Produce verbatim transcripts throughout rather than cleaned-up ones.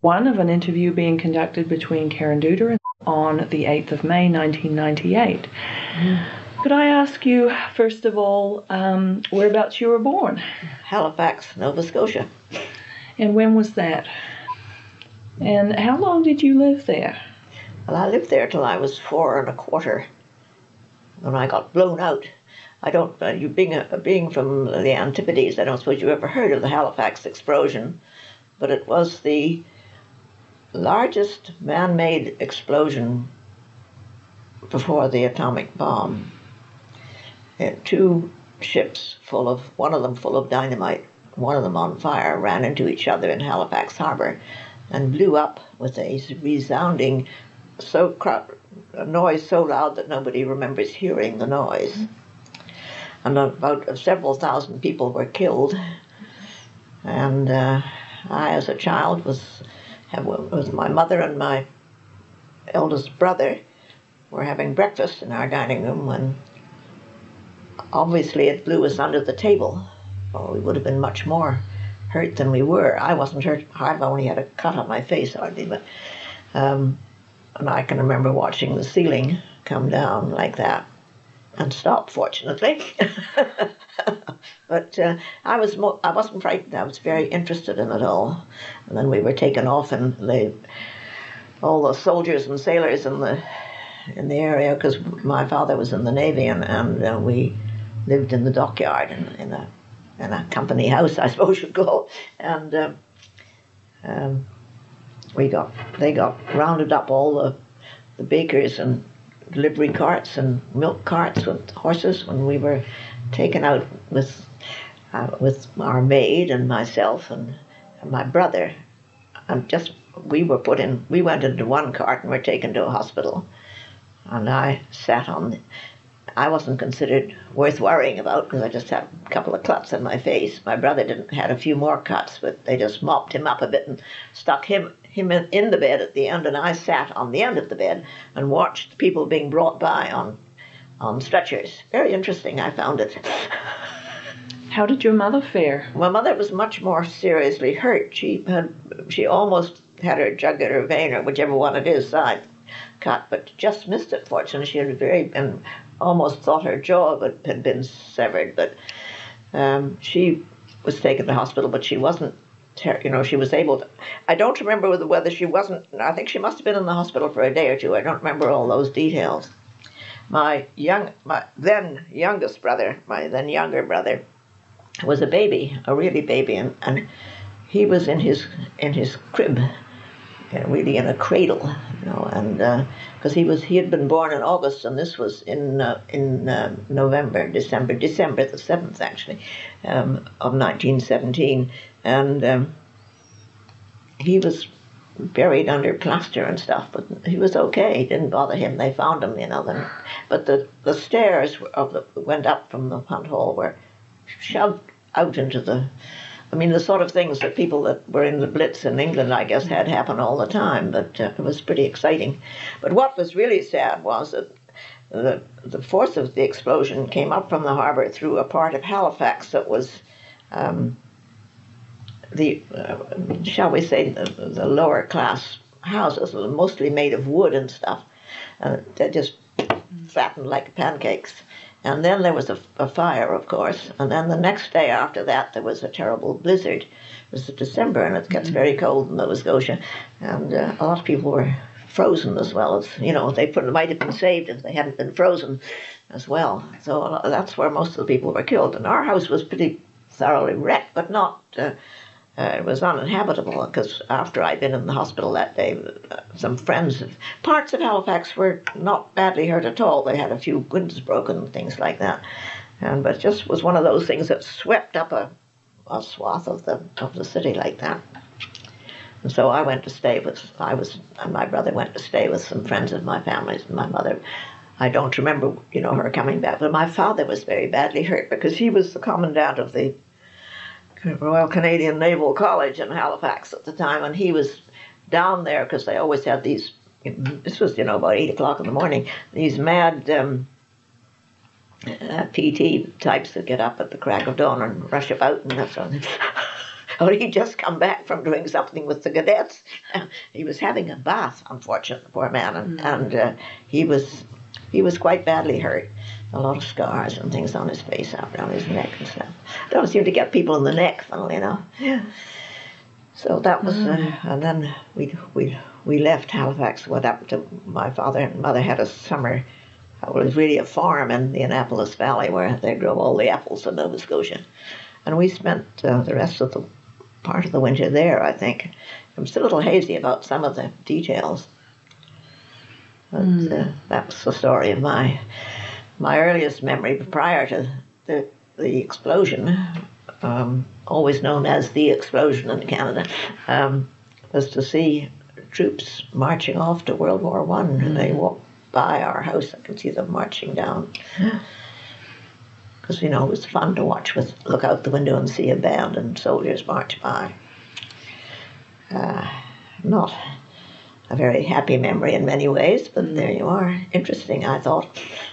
one of an interview being conducted between Karen Duder on the eighth of May nineteen ninety-eight. Mm. Could I ask you, first of all, um, whereabouts you were born? Halifax, Nova Scotia. And when was that? And how long did you live there? Well, I lived there till I was four and a quarter, when I got blown out. I don't, uh, you being, a, being from the Antipodes, I don't suppose you ever heard of the Halifax explosion, but it was the largest man-made explosion before the atomic bomb. Uh, two ships full of, one of them full of dynamite, one of them on fire, ran into each other in Halifax Harbour and blew up with a resounding so a noise so loud that nobody remembers hearing the noise. Mm-hmm. And about several thousand people were killed. And uh, I, as a child, was with my mother and my eldest brother were having breakfast in our dining room when obviously it blew us under the table. Well, we would have been much more hurt than we were. I wasn't hurt. I've only had a cut on my face hardly, but um, and I can remember watching the ceiling come down like that and stop, fortunately. But uh, I was mo I wasn't frightened. I was very interested in it all. And then we were taken off, and the all the soldiers and sailors in the in the area, because my father was in the Navy, and, and uh, we lived in the dockyard in, in a in a company house, I suppose you'd call. And um, um, we got they got rounded up, all the the bakers and delivery carts and milk carts with horses, when we were taken out with uh, with our maid and myself and, and my brother, and just we were put in. We went into one cart and were taken to a hospital, and I sat on. The, I wasn't considered worth worrying about because I just had a couple of cuts on my face. My brother didn't had a few more cuts, but they just mopped him up a bit and stuck him him in, in the bed at the end, and I sat on the end of the bed and watched people being brought by on on stretchers. Very interesting, I found it. How did your mother fare? My mother was much more seriously hurt. She had she almost had her jugular vein, or whichever one it is, side cut, but just missed it. Fortunately, she had very and almost thought her jaw had been severed. But um, she was taken to hospital, but she wasn't. You know, she was able to. I don't remember whether she wasn't. I think she must have been in the hospital for a day or two. I don't remember all those details. My young, my then youngest brother, my then younger brother, was a baby, a really baby, and, and he was in his in his crib, really in a cradle, you know, and because uh, he was he had been born in August, and this was in uh, in uh, November, December, December the seventh actually, um, of nineteen seventeen, and um, he was buried under plaster and stuff, but he was okay. It didn't bother him. They found him, you know. Then, but the the stairs of the went up from the hunt hall were shoved out into the. I mean, the sort of things that people that were in the Blitz in England, I guess, had happen all the time. But uh, it was pretty exciting. But what was really sad was that the the force of the explosion came up from the harbour through a part of Halifax that was. Um, the, uh, shall we say, the, the lower class houses, mostly made of wood and stuff. Uh, they just flattened like pancakes. And then there was a, a fire, of course. And then the next day after that, there was a terrible blizzard. It was December, and it gets very cold in Nova Scotia. And uh, a lot of people were frozen as well. As, you know, they put, might have been saved if they hadn't been frozen as well. So that's where most of the people were killed. And our house was pretty thoroughly wrecked, but not... Uh, Uh, it was uninhabitable, because after I'd been in the hospital that day, uh, some friends, parts of Halifax were not badly hurt at all. They had a few windows broken and things like that. And but it just was one of those things that swept up a, a swath of the of the city like that. And so I went to stay with, I was, and my brother went to stay with some friends of my family's, and my mother. I don't remember, you know, her coming back. But my father was very badly hurt, because he was the commandant of the Royal Canadian Naval College in Halifax at the time, and he was down there because they always had these, this was, you know, about eight o'clock in the morning, these mad um, uh, P T types that get up at the crack of dawn and rush about and that sort of thing. Well, he'd just come back from doing something with the cadets. He was having a bath, unfortunately, poor man, and, mm. and uh, he was he was quite badly hurt. A lot of scars and things on his face, out around his neck and stuff. Don't seem to get people in the neck, funnily enough. Yeah. So that was, mm. uh, and then we we we left Halifax. What happened to my father and mother had a summer. Well, it was really a farm in the Annapolis Valley where they grow all the apples in Nova Scotia, and we spent uh, the rest of the part of the winter there. I think I'm still a little hazy about some of the details, but mm. uh, that was the story of my. My earliest memory prior to the, the explosion, um, always known as the explosion in Canada, um, was to see troops marching off to World War One. Mm-hmm. They walked by our house. I could see them marching down. Because, you know, it was fun to watch, with look out the window and see a band and soldiers march by. Uh, not a very happy memory in many ways, but mm-hmm. there you are. Interesting, I thought.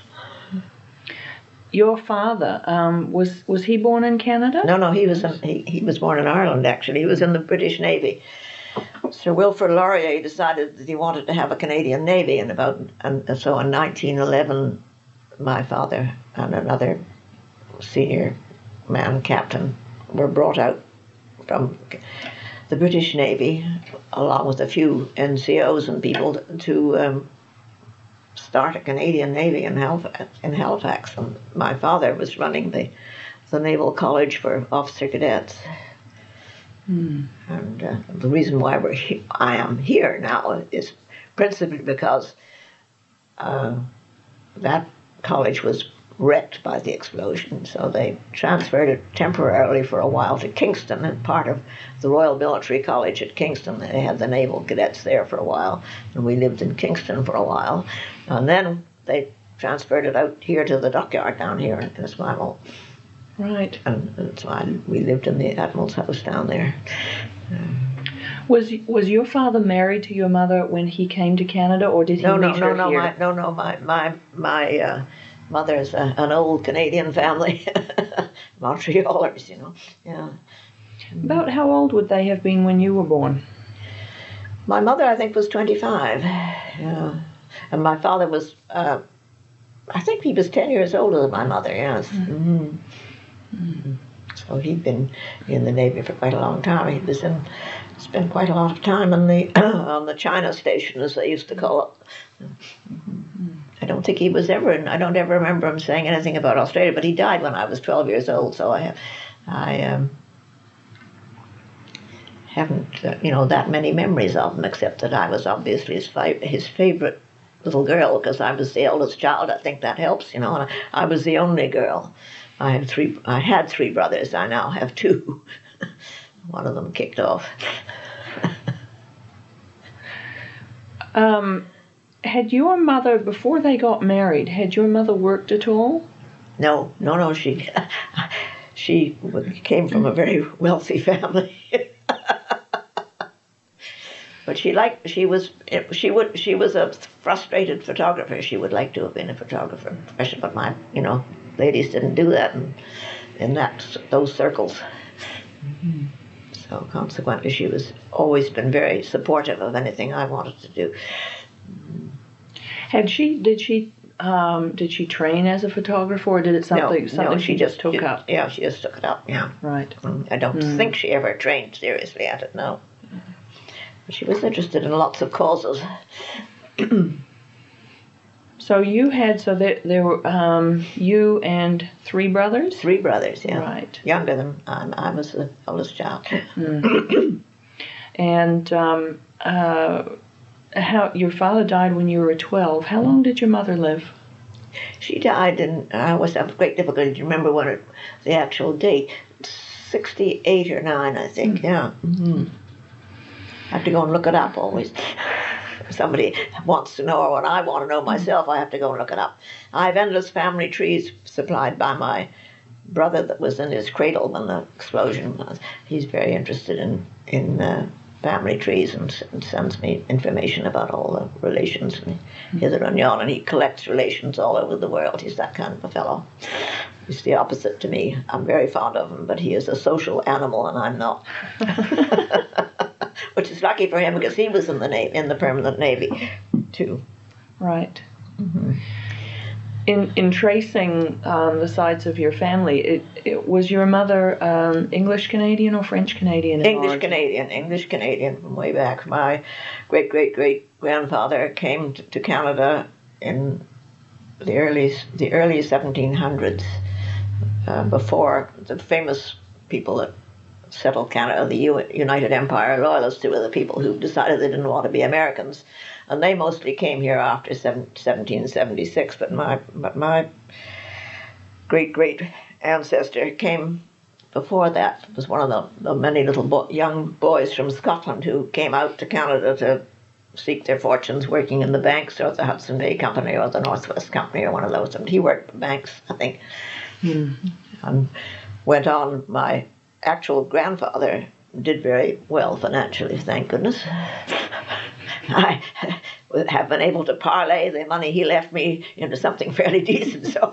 Your father, um, was was he born in Canada? No, no, he was in, he, he was born in Ireland, actually. He was in the British Navy. Sir Wilfrid Laurier decided that he wanted to have a Canadian Navy, and about and so in nineteen eleven, my father and another senior man captain were brought out from the British Navy, along with a few N C Os and people, to um, start a Canadian Navy in Halifax, in Halifax. And my father was running the, the Naval College for officer cadets. Hmm. And uh, the reason why we're he- I am here now is principally because uh, that college was wrecked by the explosion, so they transferred it temporarily for a while to Kingston, and part of the Royal Military College at Kingston. They had the naval cadets there for a while, and we lived in Kingston for a while. And then they transferred it out here to the dockyard down here in Esquimalt. Right. And that's why we lived in the Admiral's house down there. Um, was was your father married to your mother when he came to Canada, or did he no, meet no, her no, no, here? my, no, no, my my my uh, mother's a, an old Canadian family, Montrealers, you know. Yeah. About how old would they have been when you were born? My mother, I think, was twenty-five. Yeah. And my father was, uh, I think he was ten years older than my mother, yes. Mm-hmm. Mm-hmm. So he'd been in the Navy for quite a long time. He was in, spent quite a lot of time on the on the China station, as they used to call it. Mm-hmm. I don't think he was ever in, I don't ever remember him saying anything about Australia, but he died when I was twelve years old, so I have, I um, haven't, uh, you know, that many memories of him, except that I was obviously his, fi- his favorite little girl, because I was the eldest child. I think that helps, you know, and I, I was the only girl. I had three. I had three brothers. I now have two. One of them kicked off. um, had your mother, before they got married, had your mother worked at all? No, no, no. She, she came from a very wealthy family. But she liked. She was. She would. She was a frustrated photographer. She would like to have been a photographer, but my, you know, ladies didn't do that in, in that those circles. Mm-hmm. So consequently, she was always been very supportive of anything I wanted to do. Had she? Did she? Um, did she train as a photographer, or did it something? No, something no, she, she just took she, up. Yeah, she just took it up. Yeah, right. I don't mm. think she ever trained seriously at it. No. She was interested in lots of causes. So you had, so there, there were um, you and three brothers? Three brothers, yeah. Right. Younger than um, I was the oldest child. Mm. And um, uh, how your father died when you were twelve. How long did your mother live? She died, and I always have great difficulty to remember what it, the actual date. sixty-eight or nine, I think, mm. yeah. Mm-hmm. I have to go and look it up always. If somebody wants to know, or when I want to know myself, I have to go and look it up. I have endless family trees supplied by my brother that was in his cradle when the explosion was. He's very interested in, in uh, family trees, and, and sends me information about all the relations and hither and yon, and he collects relations all over the world. He's that kind of a fellow. He's the opposite to me. I'm very fond of him, but he is a social animal, and I'm not. Which is lucky for him because he was in the Navy, in the permanent Navy, too. Right. Mm-hmm. In in tracing um, the sides of your family, it, it was your mother um, English Canadian or French Canadian? English Canadian, English Canadian from way back. My great great great grandfather came to, to Canada in the early the early seventeen hundreds, uh, before the famous people that settled Canada, the U- United Empire Loyalists, who were the people who decided they didn't want to be Americans. And they mostly came here after seventeen seventy-six, but my but my great great ancestor came before that. It was one of the, the many little bo- young boys from Scotland who came out to Canada to seek their fortunes working in the banks or the Hudson Bay Company or the Northwest Company or one of those. And he worked for banks, I think, mm. and went on. My actual grandfather did very well financially, thank goodness. I have been able to parlay the money he left me into something fairly decent. So,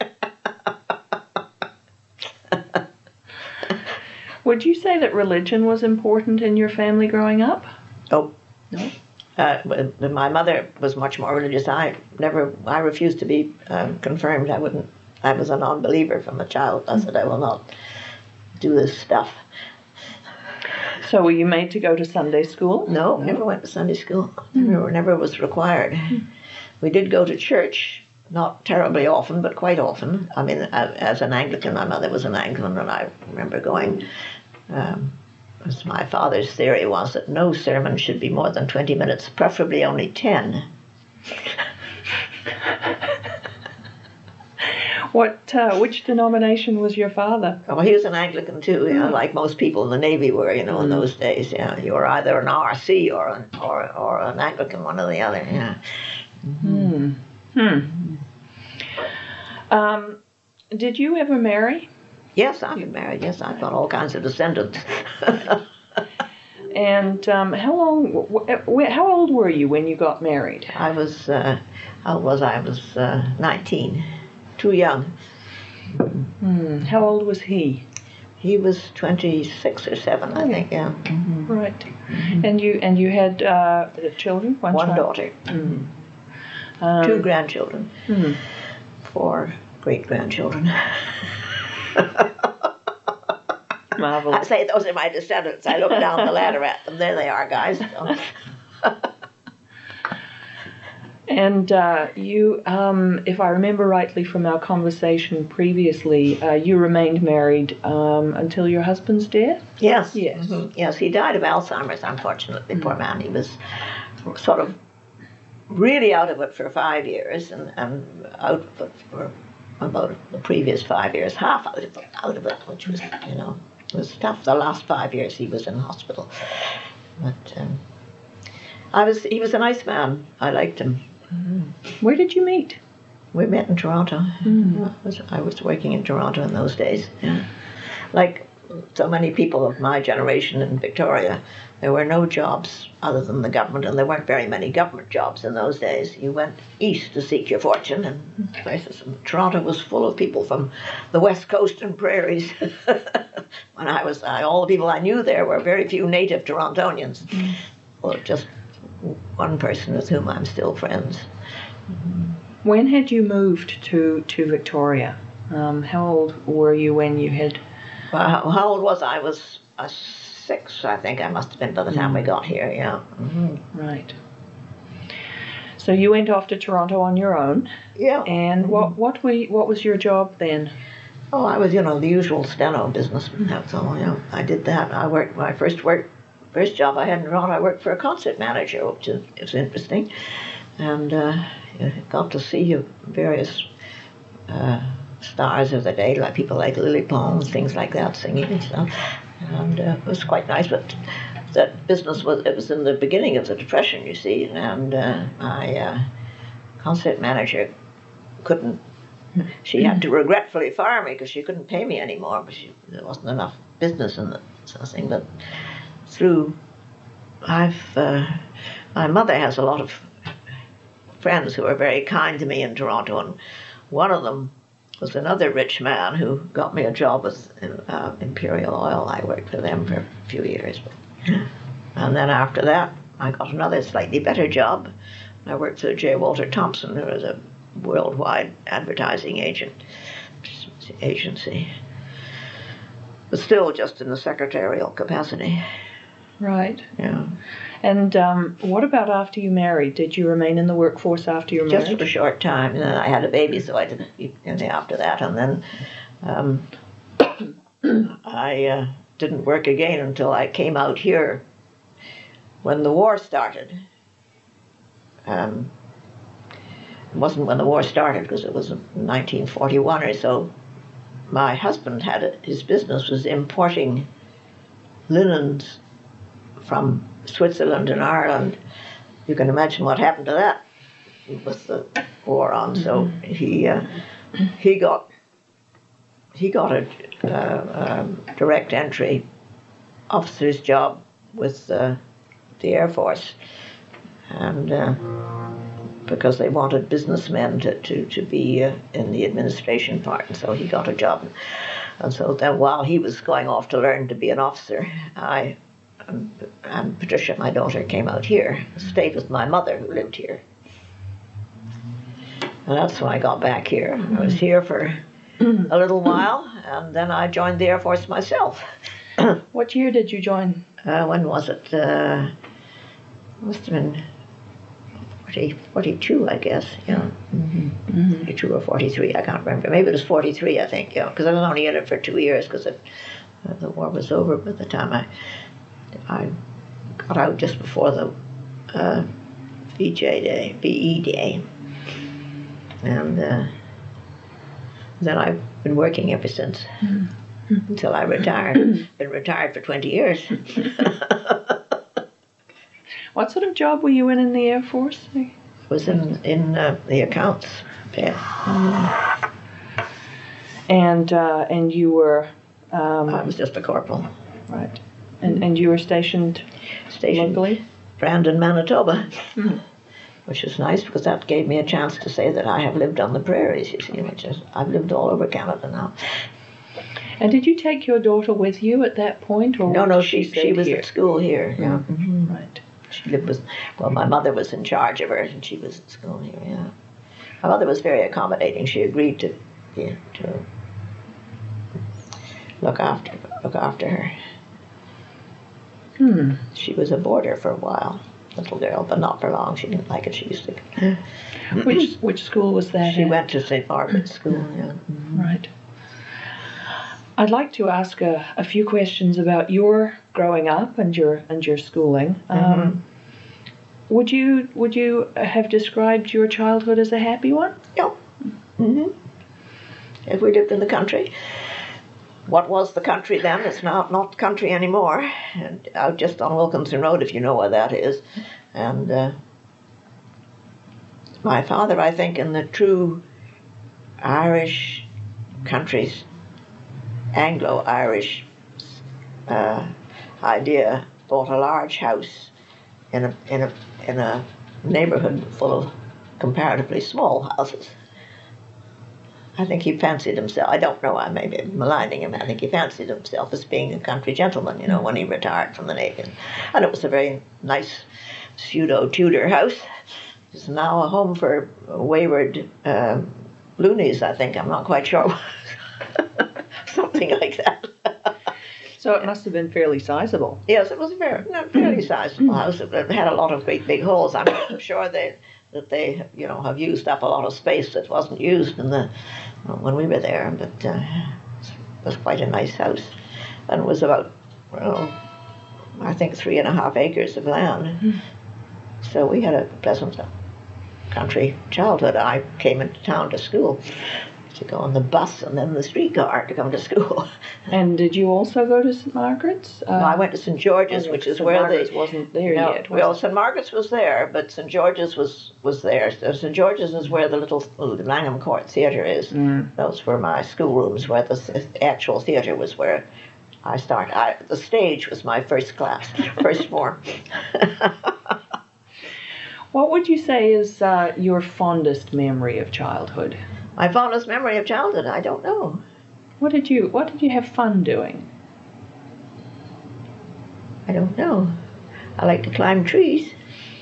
would you say that religion was important in your family growing up? Oh, no. Uh, my mother was much more religious. I never. I refused to be um, confirmed. I wouldn't. I was a non-believer from a child. I said I will not do this stuff. So were you made to go to Sunday school? No, never went to Sunday school. Never, never was required. We did go to church, not terribly often, but quite often. I mean, as an Anglican, my mother was an Anglican, and I remember going, um, as my father's theory was that no sermon should be more than twenty minutes, preferably only ten. What, uh, which denomination was your father? Oh, he was an Anglican too, you know, like most people in the Navy were, you know, in those days. Yeah, you were either an R C or an or or an Anglican, one or the other. Yeah. Hmm. Hmm. Um, did you ever marry? Yes, I've been married. Yes, I've got all kinds of descendants. And um, how long? Wh- wh- how old were you when you got married? I was. Uh, how old was I? I was uh, nineteen. Too young. Hmm. How old was he? He was twenty-six or seven, I think. Yeah. Mm-hmm. Right. Mm-hmm. And you and you had uh, children? One, One child? daughter. Mm-hmm. Um, Two grandchildren. Mm-hmm. Four great grandchildren. Marvelous. I say those are my descendants. I look down the ladder at them. There they are, guys. And uh, you, um, if I remember rightly from our conversation previously, uh, you remained married um, until your husband's death? Yes. Yes. Mm-hmm. Yes, he died of Alzheimer's, unfortunately, mm-hmm. Poor man. He was sort of really out of it for five years and, and out of it for about the previous five years, half out of it, out of it, which was, you know, it was tough. The last five years he was in hospital. But um, I was, he was a nice man. I liked him. Mm-hmm. Where did you meet? We met in Toronto. Mm-hmm. I, was, I was working in Toronto in those days. Yeah. Like so many people of my generation in Victoria, there were no jobs other than the government, and there weren't very many government jobs in those days. You went east to seek your fortune, and places. And Toronto was full of people from the west coast and prairies. When I was, I, all the people I knew there were very few native Torontonians, mm-hmm. or just one person with whom I'm still friends. When had you moved to, to Victoria? Um, how old were you when you had... Well, how, how old was I? I was uh, six, I think I must have been by the time mm. we got here, yeah. Mm-hmm. Right. So you went off to Toronto on your own? Yeah. And mm-hmm. what what were you, what was your job then? Oh, I was, you know, the usual steno business. That's all, you know. I did that. I worked, my first work First job I had in Toronto, I worked for a concert manager, which is, is interesting. And uh, got to see various uh, stars of the day, like people like Lily Pons, things like that, singing and stuff. And uh, it was quite nice, but that business was, it was in the beginning of the Depression, you see, and uh, my uh, concert manager couldn't, she had to regretfully fire me because she couldn't pay me anymore, but she, there wasn't enough business in the sort of thing. But through, I've, uh, my mother has a lot of friends who are very kind to me in Toronto, and one of them was another rich man who got me a job with uh, Imperial Oil. I worked for them for a few years. And then after that, I got another slightly better job. I worked for J. Walter Thompson, who was a worldwide advertising agent agency, but still just in the secretarial capacity. Right. Yeah. And um, what about after you married? Did you remain in the workforce after your marriage? Just for a short time. And then I had a baby, so I didn't keep any after that. And then um, I uh, didn't work again until I came out here when the war started. Um, it wasn't when the war started, because it was in nineteen forty-one or so. My husband had a, his business was importing linens from Switzerland and Ireland. You can imagine what happened to that with the war on. So he uh, he got he got a uh, um, direct entry officer's job with uh, the Air Force, and uh, because they wanted businessmen to, to, to be uh, in the administration part, and so he got a job. And so then while he was going off to learn to be an officer, I um, and Patricia, my daughter, came out here, stayed with my mother who lived here. And that's when I got back here. I was here for a little while, and then I joined the Air Force myself. What year did you join? Uh, when was it? Uh, must have been forty, forty-two, I guess. Yeah, mm-hmm. Mm-hmm. forty-two or forty-three. I can't remember. Maybe it was forty-three. I think. Yeah, because I was only in it for two years because uh, the war was over by the time I I got out just before the uh, V J Day, V E Day, and uh, then I've been working ever since. Mm-hmm. Until I retired. Been retired for twenty years. What sort of job were you in in the Air Force? I was in, in uh, the accounts. Yeah. Mm. And uh, and you were... Um, I was just a corporal. Right. And and you were stationed, stationed locally? Brandon, Manitoba. Mm. Which is nice because that gave me a chance to say that I have lived on the prairies, you see, which is, I've lived all over Canada now. And did you take your daughter with you at that point? Or no, no, she she, she was here? at school here. Yeah. Mm-hmm. Right. She lived with, well, my mother was in charge of her, and she was at school here, yeah. My mother was very accommodating. She agreed to, yeah, to look after look after her. Hmm. She was a boarder for a while, little girl, but not for long. She didn't like it. She used to. Which which school was that? She at? went to Saint Margaret's School, yeah. Mm-hmm. Right. I'd like to ask a, a few questions about your growing up and your and your schooling. Mm-hmm. Um, would you would you have described your childhood as a happy one? Yeah. Mm-hmm. If we lived in the country, what was the country then? It's not not country anymore. And out just on Wilkinson Road, if you know where that is, and uh, my father, I think, in the true Irish countries. Anglo-Irish uh, idea, bought a large house in a in a in a neighborhood full of comparatively small houses. I think he fancied himself. I don't know. I may be maligning him. I think he fancied himself as being a country gentleman. You know, when he retired from the Navy, and it was a very nice pseudo Tudor house. It's now a home for wayward uh, loonies. I think I'm not quite sure. Something like that. So it must have been fairly sizable. Yes, it was a very, no, fairly sizable house. It had a lot of great big holes. I'm sure they, that they, you know, have used up a lot of space that wasn't used in the when we were there. But uh, it was quite a nice house, and it was about, well, I think three and a half acres of land. Mm. So we had a pleasant country childhood. I came into town to school. To go on the bus and then the streetcar to come to school. And did you also go to Saint Margaret's? Uh, no, I went to Saint George's, which is Saint where Margaret's the wasn't there no, yet. Well, it? Saint Margaret's was there, but Saint George's was was there. So Saint George's is where the little Langham Court Theatre is. Mm. Those were my schoolrooms, where the actual theatre was where I started. I, the stage was my first class, first form. What would you say is uh, your fondest memory of childhood? My fondest memory of childhood, I don't know. What did you What did you have fun doing? I don't know. I like to climb trees.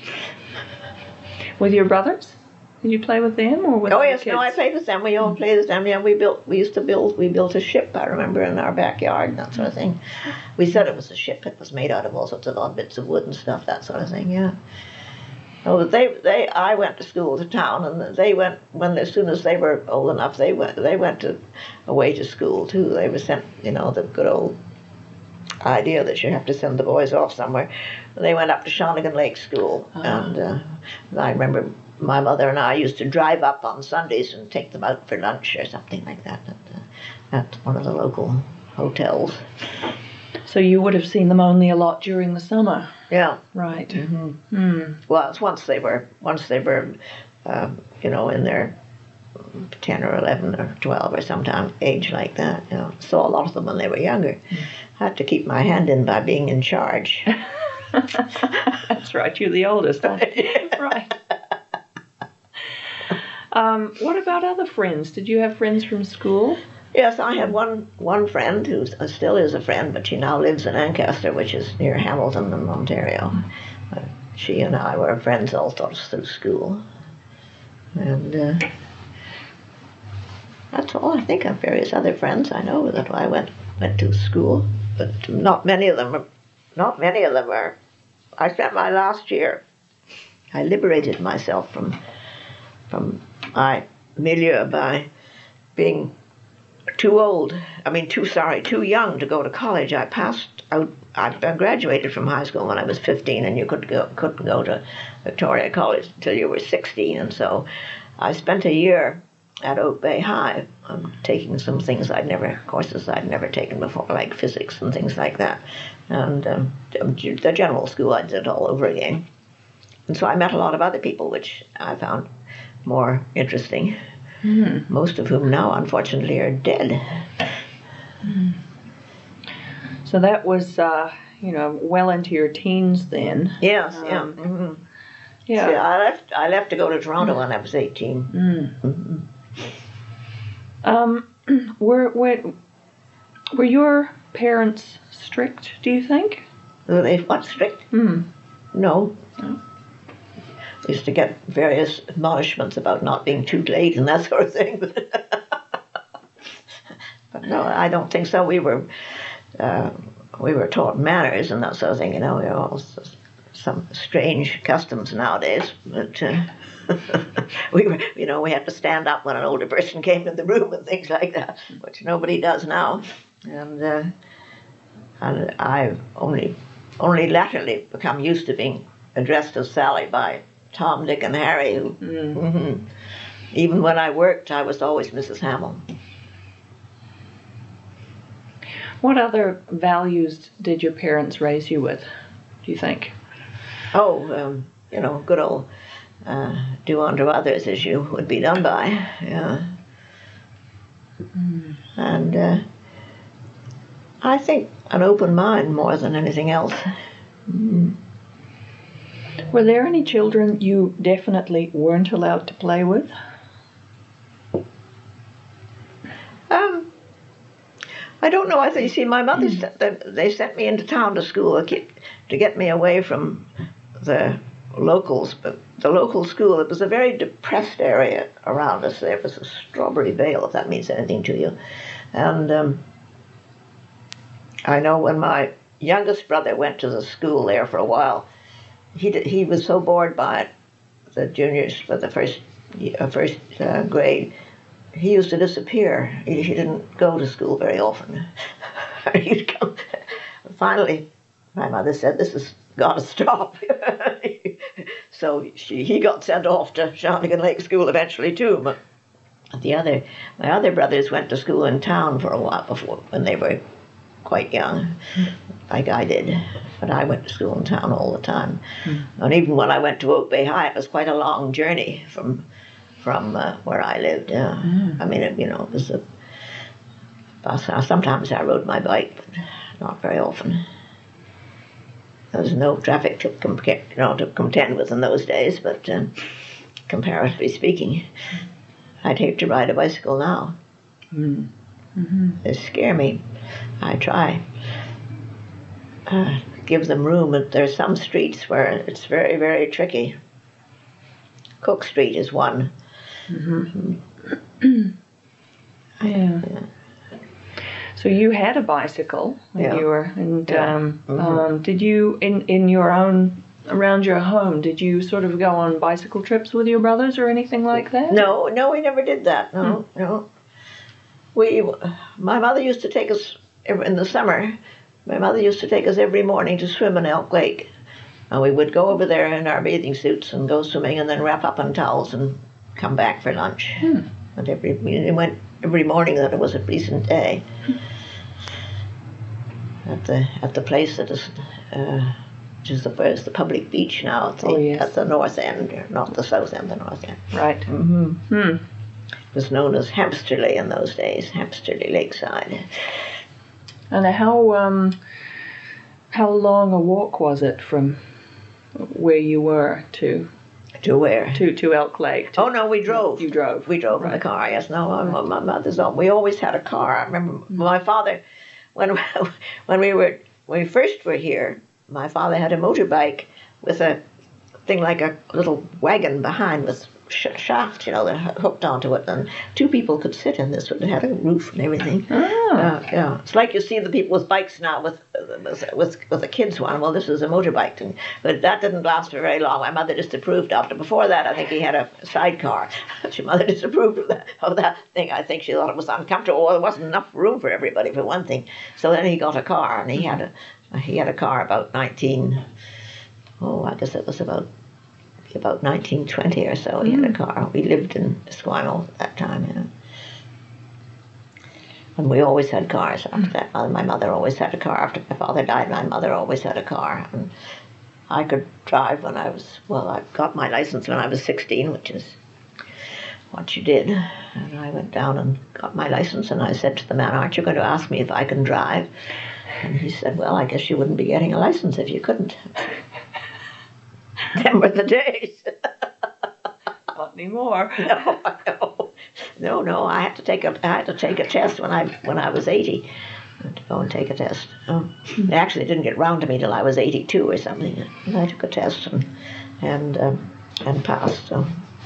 With your brothers? Did you play with them or with Oh other yes, kids? no, I played with them. We all played with them. Yeah, we built. We used to build. We built a ship. I remember in our backyard and that sort of thing. We said it was a ship. It was made out of all sorts of odd bits of wood and stuff. That sort of thing. Yeah. Oh, but they, they. I went to school to town, and they went when as soon as they were old enough, they went. They went to away to school too. They were sent. You know, the good old idea that you have to send the boys off somewhere. They went up to Shawnigan Lake School, Oh. and uh, I remember my mother and I used to drive up on Sundays and take them out for lunch or something like that at, uh, at one of the local hotels. So you would have seen them only a lot during the summer, Yeah. right? Mm-hmm. Hmm. Well, it's once they were once they were, um, you know, in their ten or eleven or twelve or sometime age like that. You know, saw a lot of them when they were younger. I had to keep my hand in by being in charge. That's right. You're the oldest, aren't you? Right. Um, what about other friends? Did you have friends from school? Yes, I had one one friend who still is a friend, but she now lives in Ancaster, which is near Hamilton in Ontario. Uh, she and I were friends all through school. And uh, that's all. I think I have various other friends I know that I went went to school, but not many of them are, not many of them are. I spent my last year, I liberated myself from from my milieu by being too old, I mean, too sorry, too young to go to college. I passed out, I graduated from high school when I was fifteen, and you could go, couldn't go to Victoria College until you were sixteen, and so I spent a year at Oak Bay High um, taking some things I'd never, courses I'd never taken before, like physics and things like that. And um, the general school, I did it all over again. And so I met a lot of other people, which I found more interesting. Mm. Most of whom now, unfortunately, are dead. Mm. So that was, uh, you know, well into your teens then. Yes, Um, yeah. Mm-hmm. Yeah. See, I left. I left to go to Toronto when I was eighteen. Mm. Mm-hmm. Um, were, were were your parents strict, do you think? Were they what, strict? Hmm. No. No. We used to get various admonishments about not being too late and that sort of thing. But no, I don't think so. We were uh, we were taught manners and that sort of thing. You know, we were all s- some strange customs nowadays. But uh, we were, you know, we had to stand up when an older person came in the room and things like that, which nobody does now. And uh, and I've only only latterly become used to being addressed as Sally by Tom, Dick, and Harry. Who, Mm. mhm. Even when I worked, I was always Missus Hamill. What other values did your parents raise you with, do you think? Oh, um, you know, good old uh, do unto others as you would be done by. Yeah. Mm. And uh, I think an open mind more than anything else. Mm. Were there any children you definitely weren't allowed to play with? Um, I don't know. I think, you see, my mother, they, they sent me into town to school to get, to get me away from the locals. But the local school, it was a very depressed area around us. There was a Strawberry Vale, if that means anything to you. And um, I know when my youngest brother went to the school there for a while, he did, he was so bored by it, the juniors for the first uh, first uh, grade, he used to disappear. He, he didn't go to school very often. He'd come. Finally, my mother said, "This has got to stop." So she, he got sent off to Shawnigan Lake School eventually too. But the other, my other brothers went to school in town for a while before, when they were quite young, like I did. But I went to school in town all the time. Mm. And even when I went to Oak Bay High, it was quite a long journey from from uh, where I lived. Yeah. Mm. I mean, it, you know, it was a bus. Sometimes I rode my bike, but not very often. There was no traffic to, com- you know, to contend with in those days, but um, comparatively speaking. I'd hate to ride a bicycle now. Mm. Mm-hmm. They scare me. I try. Uh, give them room. But there's some streets where it's very, very tricky. Cook Street is one. Mm-hmm. yeah. yeah. So you had a bicycle when Yeah. you were, and Yeah. um, Mhm. um, did you in in your own around your home? Did you sort of go on bicycle trips with your brothers or anything like that? No, no, we never did that. No, no. We, my mother used to take us every, in the summer. My mother used to take us every morning to swim in Elk Lake, and we would go over there in our bathing suits and go swimming, and then wrap up in towels and come back for lunch. Hmm. And every we went every morning that it was a decent day. At the at the place that is, uh, which is the where's the public beach now. At the, Oh, yes. at the north end, not the south end, the north end. Right. Mm-hmm. Hmm. It was known as Hampsterley in those days, Hampsterley Lakeside. And how um, how long a walk was it from where you were to To where? to, to Elk Lake? To, Oh no, we drove. You drove. We drove in Right. the car. Yes, no, my, my mother's. al- We always had a car. I remember my father, when when we were when we first were here, my father had a motorbike with a thing like a little wagon behind with sh- shaft, you know, that hooked onto it, and two people could sit in this. It had a roof and everything. Ah. Uh, yeah, it's like you see the people with bikes now with with with, with a kids one. Well, this was a motorbike thing, but that didn't last for very long. My mother disapproved of it. Before that, I think he had a sidecar. My mother disapproved of that of that thing. I think she thought it was uncomfortable. Well, there wasn't enough room for everybody for one thing. So then he got a car, and he had a he had a car about nineteen. Oh, I guess it was about about nineteen twenty or so. He had a car. We lived in Esquimalt at that time. Yeah. And we always had cars after that. My my mother always had a car. After my father died, my mother always had a car. And I could drive when I was, well, I got my license when I was sixteen, which is what you did. And I went down and got my license, and I said to the man, aren't you going to ask me if I can drive? And he said, well, I guess you wouldn't be getting a license if you couldn't. Them were the days. Not anymore. No, no, no, no. I had to take a, I had to take a test when I when I was eighty. I had to go and take a test. Um, they actually didn't get round to me till I was eighty-two or something. And I took a test and and um, and passed. So.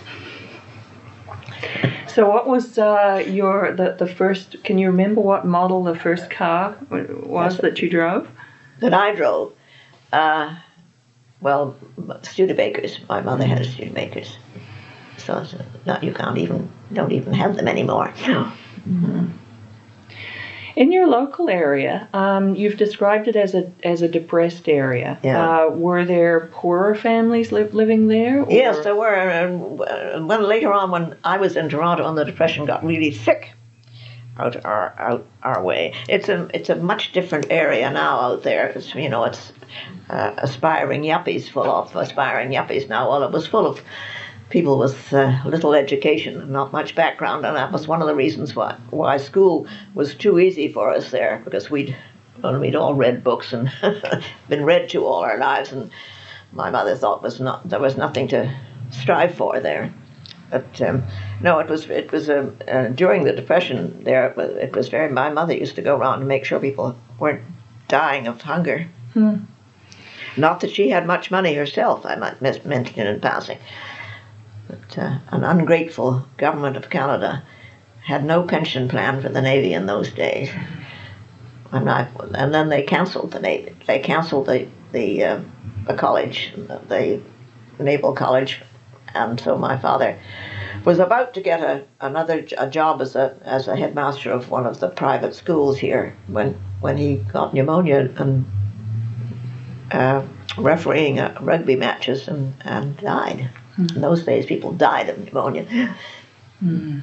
So what was uh, your the, the first? Can you remember what model the first car was Yes. that you drove? That I drove. Uh, well, Studebakers. My mother had a Studebakers. So it's not, you can't even don't even have them anymore. Mm-hmm. In your local area, um, you've described it as a as a depressed area. Yeah. Uh, were there poorer families li- living there? Or? Yes, there were. And uh, when later on, when I was in Toronto and the Depression got really thick out our out our way, it's a it's a much different area now out there. It's, you know, it's uh, aspiring yuppies, full of aspiring yuppies now. Well, it was full of people with uh, little education and not much background, and that was one of the reasons why why school was too easy for us there, because we'd well, we'd all read books and been read to all our lives, and my mother thought was not there was nothing to strive for there. But um, no, it was it was uh, uh, during the Depression there. It was, it was very. My mother used to go around and make sure people weren't dying of hunger. Hmm. Not that she had much money herself, I might mis- mention in passing. But uh, an ungrateful government of Canada had no pension plan for the Navy in those days. And, I, and then they cancelled the Navy. They cancelled the the, uh, the college, the Naval College, and so my father was about to get a another a job as a as a headmaster of one of the private schools here when when he got pneumonia and uh, refereeing uh, rugby matches and, and died. In those days, people died of pneumonia. Mm.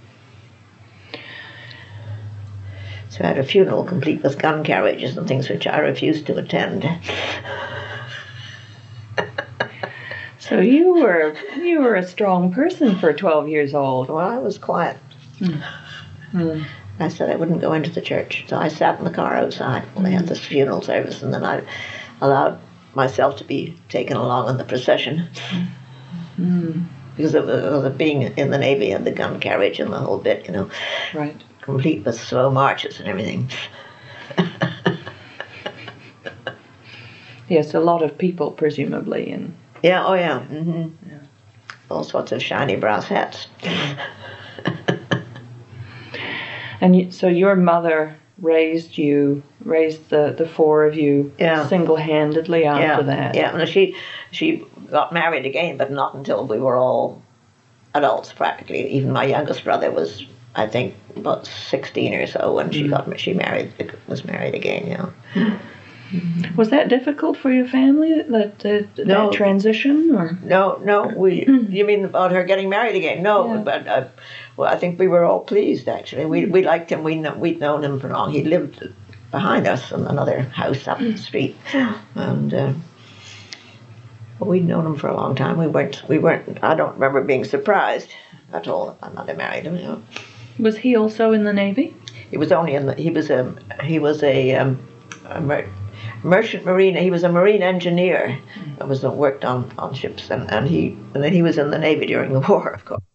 So I had a funeral complete with gun carriages and things which I refused to attend. So you were you were a strong person for twelve years old. Well, I was quiet. Mm. Mm. I said I wouldn't go into the church, so I sat in the car outside when they had this funeral service, and then I allowed myself to be taken along in the procession. Mm. because of, of the being in the Navy and the gun carriage and the whole bit, you know. Right. Complete with slow marches and everything. Yes, a lot of people, presumably, and Yeah, oh yeah. Mm-hmm. Yeah. All sorts of shiny brass hats. and you, so your mother raised you, raised the, the four of you Yeah. single-handedly after yeah, that. Yeah, no, she she got married again, but not until we were all adults practically. Even my youngest brother was, I think, about sixteen or so when she got she married was married again. Yeah. Was that difficult for your family, that that, that No. transition, or? No, no, we. You mean about her getting married again? No, Yeah. but uh, well, I think we were all pleased actually. We we liked him. We kn- we'd known him for long. He lived behind us in another house up the street, and uh, well, we'd known him for a long time. We weren't. We weren't. I don't remember being surprised at all that my mother married him. You know. Was he also in the Navy? He was only in the. He was a. He was a. Um, a mer- merchant marine. He was a marine engineer. That was uh, worked on, on ships, and, and he and then he was in the Navy during the war, of course.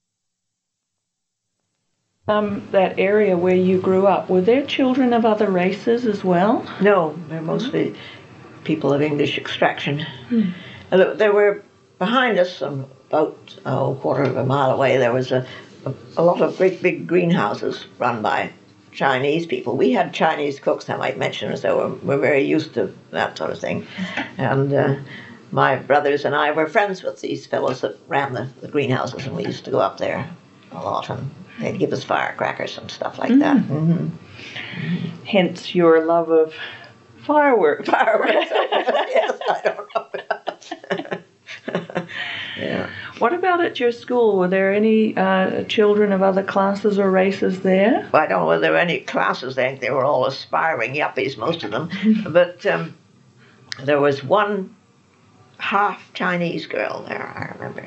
Um, that area where you grew up, were there children of other races as well? No, they're mostly people of English extraction. And look, there were behind us, um, about oh, a quarter of a mile away, there was a, a, a lot of great big greenhouses run by Chinese people. We had Chinese cooks, I might mention, so we're, we're very used to that sort of thing. And uh, my brothers and I were friends with these fellows that ran the, the greenhouses, and we used to go up there a lot, and they'd give us firecrackers and stuff like that. Mm-hmm. Hence your love of fireworks. Fireworks. Yes, I don't know. Yeah. What about at your school? Were there any uh, children of other classes or races there? Well, I don't know whether there were any classes. I think they were all aspiring yuppies, most of them. But um, there was one half Chinese girl there, I remember.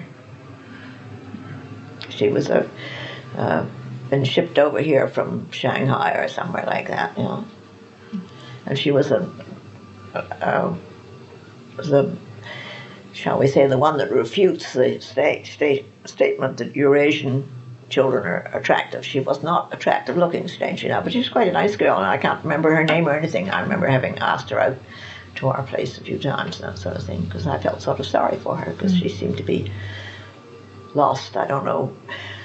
She was a, uh, been shipped over here from Shanghai or somewhere like that, you know. And she was a, a, a the, shall we say, the one that refutes the state, state statement that Eurasian children are attractive. She was not attractive looking, strangely enough, but she was quite a nice girl, and I can't remember her name or anything. I remember having asked her out to our place a few times and that sort of thing, because I felt sort of sorry for her, because she seemed to be lost. I don't know.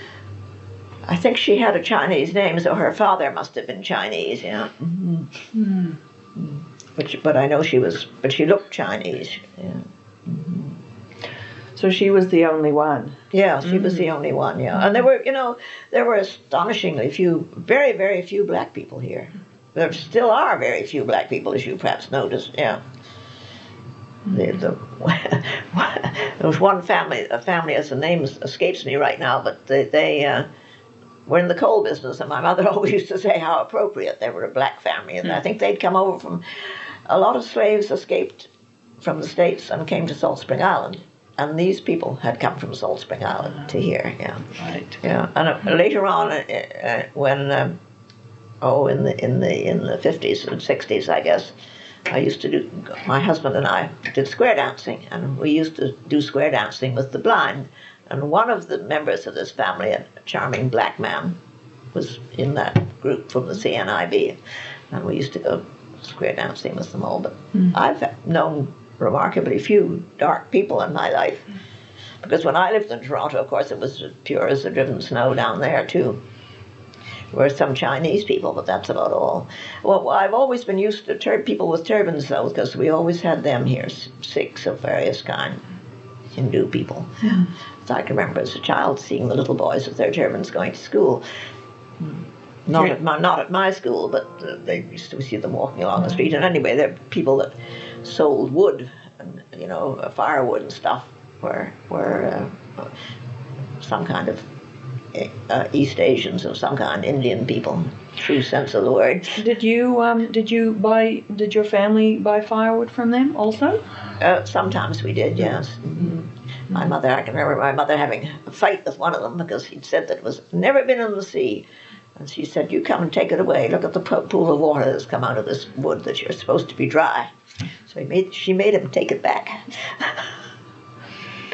I think she had a Chinese name, so her father must have been Chinese, yeah. Mm-hmm. Mm-hmm. But, she, but I know she was, but she looked Chinese, yeah. Mm-hmm. So she was the only one. Yeah, she mm-hmm. was the only one, yeah. And there were, you know, there were astonishingly few, very, very few black people here. There still are very few black people, as you perhaps noticed, yeah. The, the, there was one family, a family, as the name escapes me right now, but they, they uh, were in the coal business, and my mother always used to say how appropriate. They were a black family, and I think they'd come over from, a lot of slaves escaped from the States and came to Salt Spring Island, and these people had come from Salt Spring Island to here, yeah. Right. Yeah, and uh, later on, uh, uh, when, um, oh, in the, in the, in the fifties and sixties, I guess, I used to do, my husband and I did square dancing, and we used to do square dancing with the blind. And one of the members of this family, a charming black man, was in that group from the C N I B. And we used to go square dancing with them all. But mm. I've known remarkably few dark people in my life. Because when I lived in Toronto, of course, it was as pure as the driven snow down there, too. There were some Chinese people, but that's about all. Well, I've always been used to tur- people with turbans, though, because we always had them here, Sikhs of various kinds, Hindu people. Yeah. So I can remember as a child seeing the little boys with their turbans going to school. Hmm. Not yeah. at my not at my school, but uh, they used to see them walking along the street. And anyway, they're people that sold wood, and you know, firewood and stuff, were were uh, some kind of Uh, East Asians of some kind, Indian people, true sense of the word. Did you um, did you buy? Did your family buy firewood from them also? Uh, sometimes we did, yes. Mm-hmm. My mother, I can remember my mother having a fight with one of them because he'd said that it was never been in the sea, and she said, "You come and take it away. Look at the pool of water that's come out of this wood that you're supposed to be dry." So he made she made him take it back.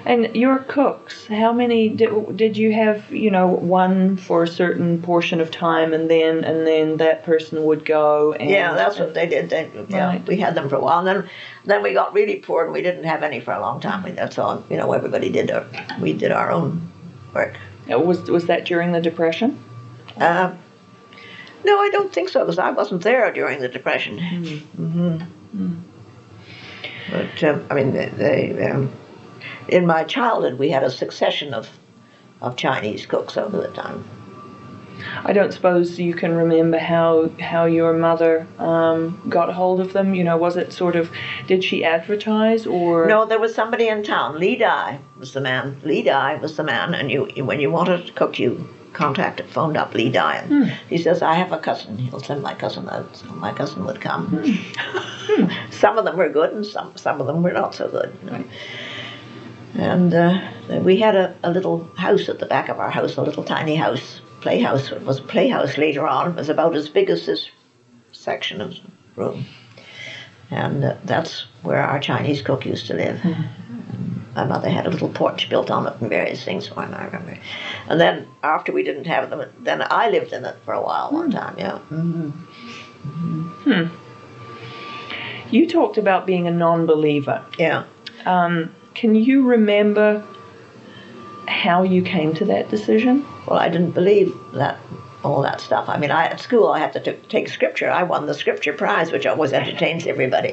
And your cooks, how many did, did you have? You know, one for a certain portion of time, and then and then that person would go. And, yeah, that's what they did. They, yeah, Right. we had them for a while, and then then we got really poor, and we didn't have any for a long time. We, that's all. You know, everybody did. Our, we did our own work. Uh, Was was that during the Depression? Uh, no, I don't think so, because I wasn't there during the Depression. Mm. hmm But um, I mean, they. they um, in my childhood, we had a succession of of Chinese cooks over the time. I don't suppose you can remember how how your mother um, got hold of them. You know, was it sort of, did she advertise or? No, there was somebody in town. Li Dai was the man. Li Dai was the man, and you, you when you wanted to cook, you contacted, phoned up Li Dai, and Hmm. he says, "I have a cousin. He'll send my cousin out." So my cousin would come. Hmm. Some of them were good, and some some of them were not so good. You know? And uh, we had a, a little house at the back of our house, a little tiny house, playhouse. It was a playhouse later on. It was about as big as this section of room. And uh, that's where our Chinese cook used to live. Mm-hmm. My mother had a little porch built on it and various things for him, I remember. And then after we didn't have them, then I lived in it for a while, one time, yeah. Mm-hmm. Mm-hmm. Hmm. You talked about being a non-believer. Yeah. Um, can you remember how you came to that decision? Well, I didn't believe that, all that stuff. I mean, I, at school I had to t- take scripture. I won the scripture prize, which always entertains everybody.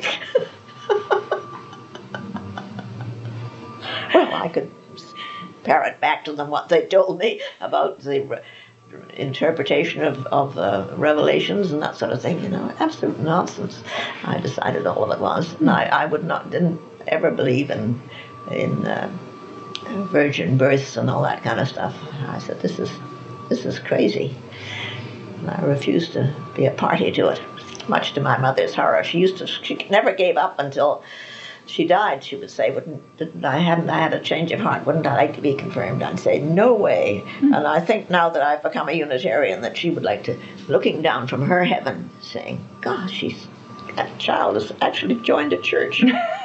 Well, I could parrot back to them what they told me about the re- interpretation of, of uh, revelations and that sort of thing, you know. Absolute nonsense. I decided all of it was. And I, I would not, didn't ever believe in, in uh, virgin births and all that kind of stuff. I said, this is this is crazy. And I refused to be a party to it, much to my mother's horror. She used to, she never gave up until she died. She would say, wouldn't, didn't I hadn't I had a change of heart, wouldn't I like to be confirmed? I'd say, no way. Mm-hmm. And I think now that I've become a Unitarian that she would like to, looking down from her heaven, saying, gosh, she's, that child has actually joined a church.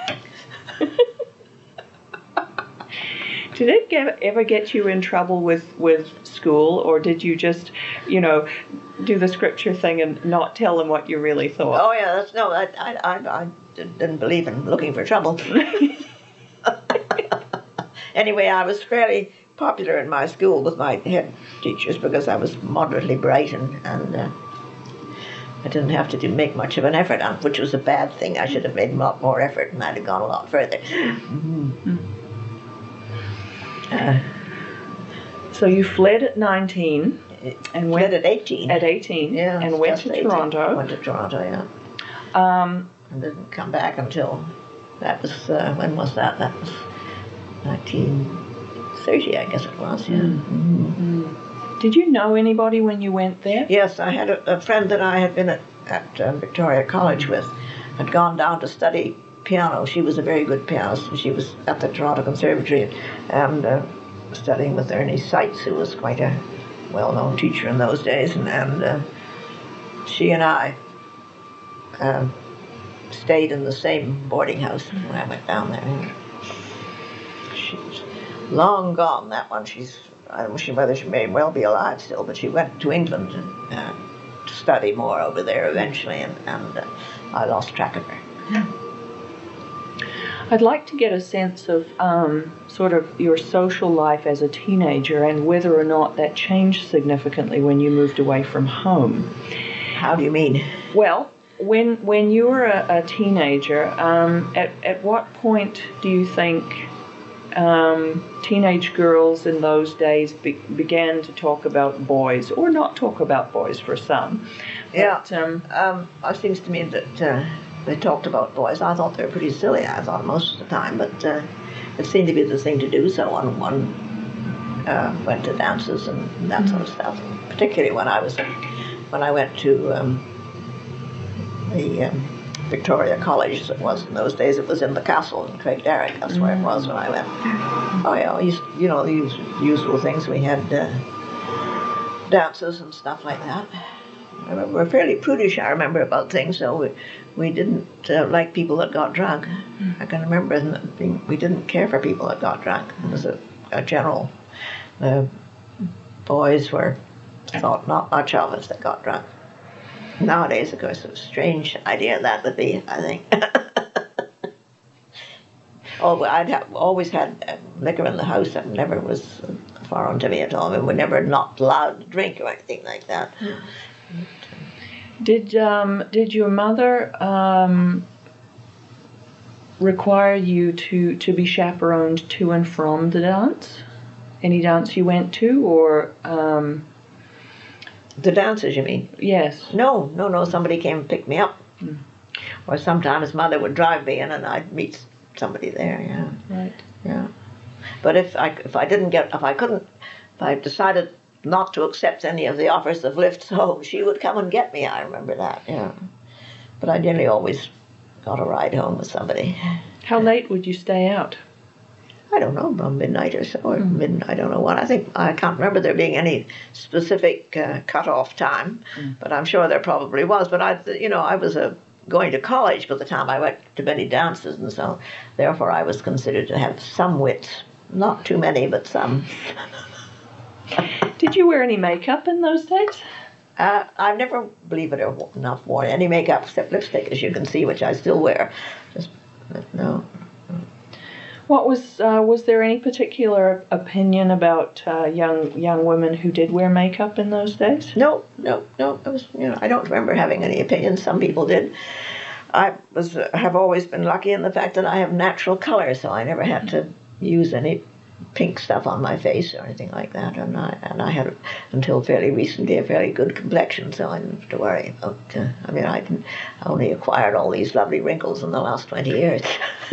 Did it get, ever get you in trouble with, with school, or did you just, you know, do the scripture thing and not tell them what you really thought? Oh yeah, that's no, I I I, I didn't believe in looking for trouble. Anyway, I was fairly popular in my school with my head teachers because I was moderately bright and and uh, I didn't have to do, make much of an effort on, which was a bad thing. I should have made a lot more effort, and I'd have gone a lot further. Mm-hmm. Uh, so you fled at nineteen and went fled at eighteen. At eighteen, yeah, and went to eighteen. Toronto. Went to Toronto, yeah. Um, and didn't come back until that was uh, when was that? That was nineteen thirty, I guess it was. Yeah. Mm-hmm. Mm-hmm. Did you know anybody when you went there? Yes, I had a, a friend that I had been at at uh, Victoria College with, had gone down to study piano. She was a very good pianist, and she was at the Toronto Conservatory and uh, studying with Ernie Seitz, who was quite a well-known teacher in those days, and, and uh, she and I uh, stayed in the same boarding house when I went down there. She's long gone, that one. She's, I don't know whether she may well be alive still, but she went to England and, uh, to study more over there eventually, and, and uh, I lost track of her. I'd like to get a sense of um, sort of your social life as a teenager and whether or not that changed significantly when you moved away from home. How do you mean? Well, when when you were a, a teenager, um, at, at what point do you think um, teenage girls in those days be, began to talk about boys, or not talk about boys for some? Yeah, but, um, um, it seems to me that uh, they talked about boys. I thought they were pretty silly, I thought, most of the time, but uh, it seemed to be the thing to do, so one, one uh, went to dances and that sort of stuff, particularly when I was, when I went to um, the um, Victoria College, as it was in those days. It was in the castle in Craigdarroch. That's where it was when I went. Oh yeah, we used, you know, the usual things. We had uh, dances and stuff like that. I remember we were fairly prudish, I remember, about things, so we, we didn't uh, like people that got drunk. Mm. I can remember being, we didn't care for people that got drunk. It was a, a general, the boys were thought not much of if they got drunk. Nowadays, of course, a strange idea that would be, I think. Oh, I'd have, always had uh, liquor in the house. That never was foreign to me at all. I mean, we never not allowed to drink or anything like that. Mm. Did um, did your mother um, require you to, to be chaperoned to and from the dance? Any dance you went to, or um, the dances, you mean? Yes. No, no, no. Somebody came and picked me up, mm. or sometimes mother would drive me in, and I'd meet somebody there. Yeah. Right. Yeah. But if I if I didn't get if I couldn't if I decided not to accept any of the offers of lifts home, she would come and get me. I remember that. Yeah. But I nearly always got a ride home with somebody. How late would you stay out? I don't know, about midnight or so, or mm. midnight, I don't know what. I think, I can't remember there being any specific uh, cut-off time, mm. but I'm sure there probably was. But, I, you know, I was uh, going to college by the time I went to many dances, and so therefore I was considered to have some wits. Not too many, but some. Did you wear any makeup in those days? Uh, I've never, believe it or not, worn any makeup except lipstick, as you can see, which I still wear. Just, no. What was uh, was there any particular opinion about uh, young young women who did wear makeup in those days? No, no, no. It was, you know, I don't remember having any opinions. Some people did. I was uh, have always been lucky in the fact that I have natural color, so I never had to use any pink stuff on my face or anything like that. And I and I had until fairly recently a fairly good complexion, so I didn't have to worry about. Uh, I mean, I, can, I only acquired all these lovely wrinkles in the last twenty years.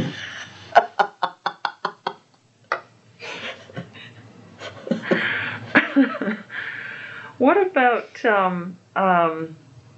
What about um, um,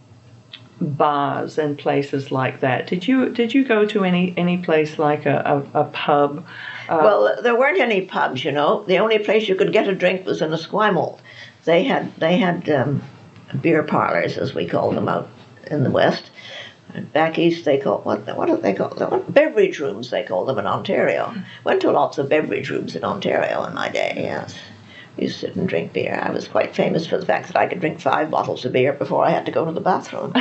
bars and places like that? Did you did you go to any any place like a, a, a pub? Uh, well, there weren't any pubs, you know. The only place you could get a drink was in Esquimalt. They had they had um, beer parlors, as we call them, out in the west. And back east, they call what what do they call them? Beverage rooms, they call them in Ontario. Went to lots of beverage rooms in Ontario in my day. Yes. Used to sit and drink beer. I was quite famous for the fact that I could drink five bottles of beer before I had to go to the bathroom.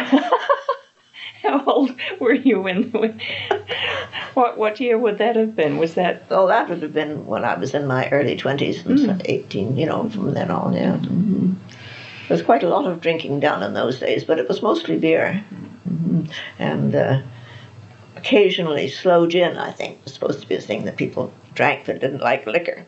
How old were you when, when what what year would that have been? Was that? Oh, that would have been when I was in my early twenties, and mm. eighteen, you know, from then on, yeah. Mm-hmm. There was quite a lot of drinking done in those days, but it was mostly beer. Mm-hmm. And uh, occasionally sloe gin, I think, was supposed to be a thing that people drank that didn't like liquor.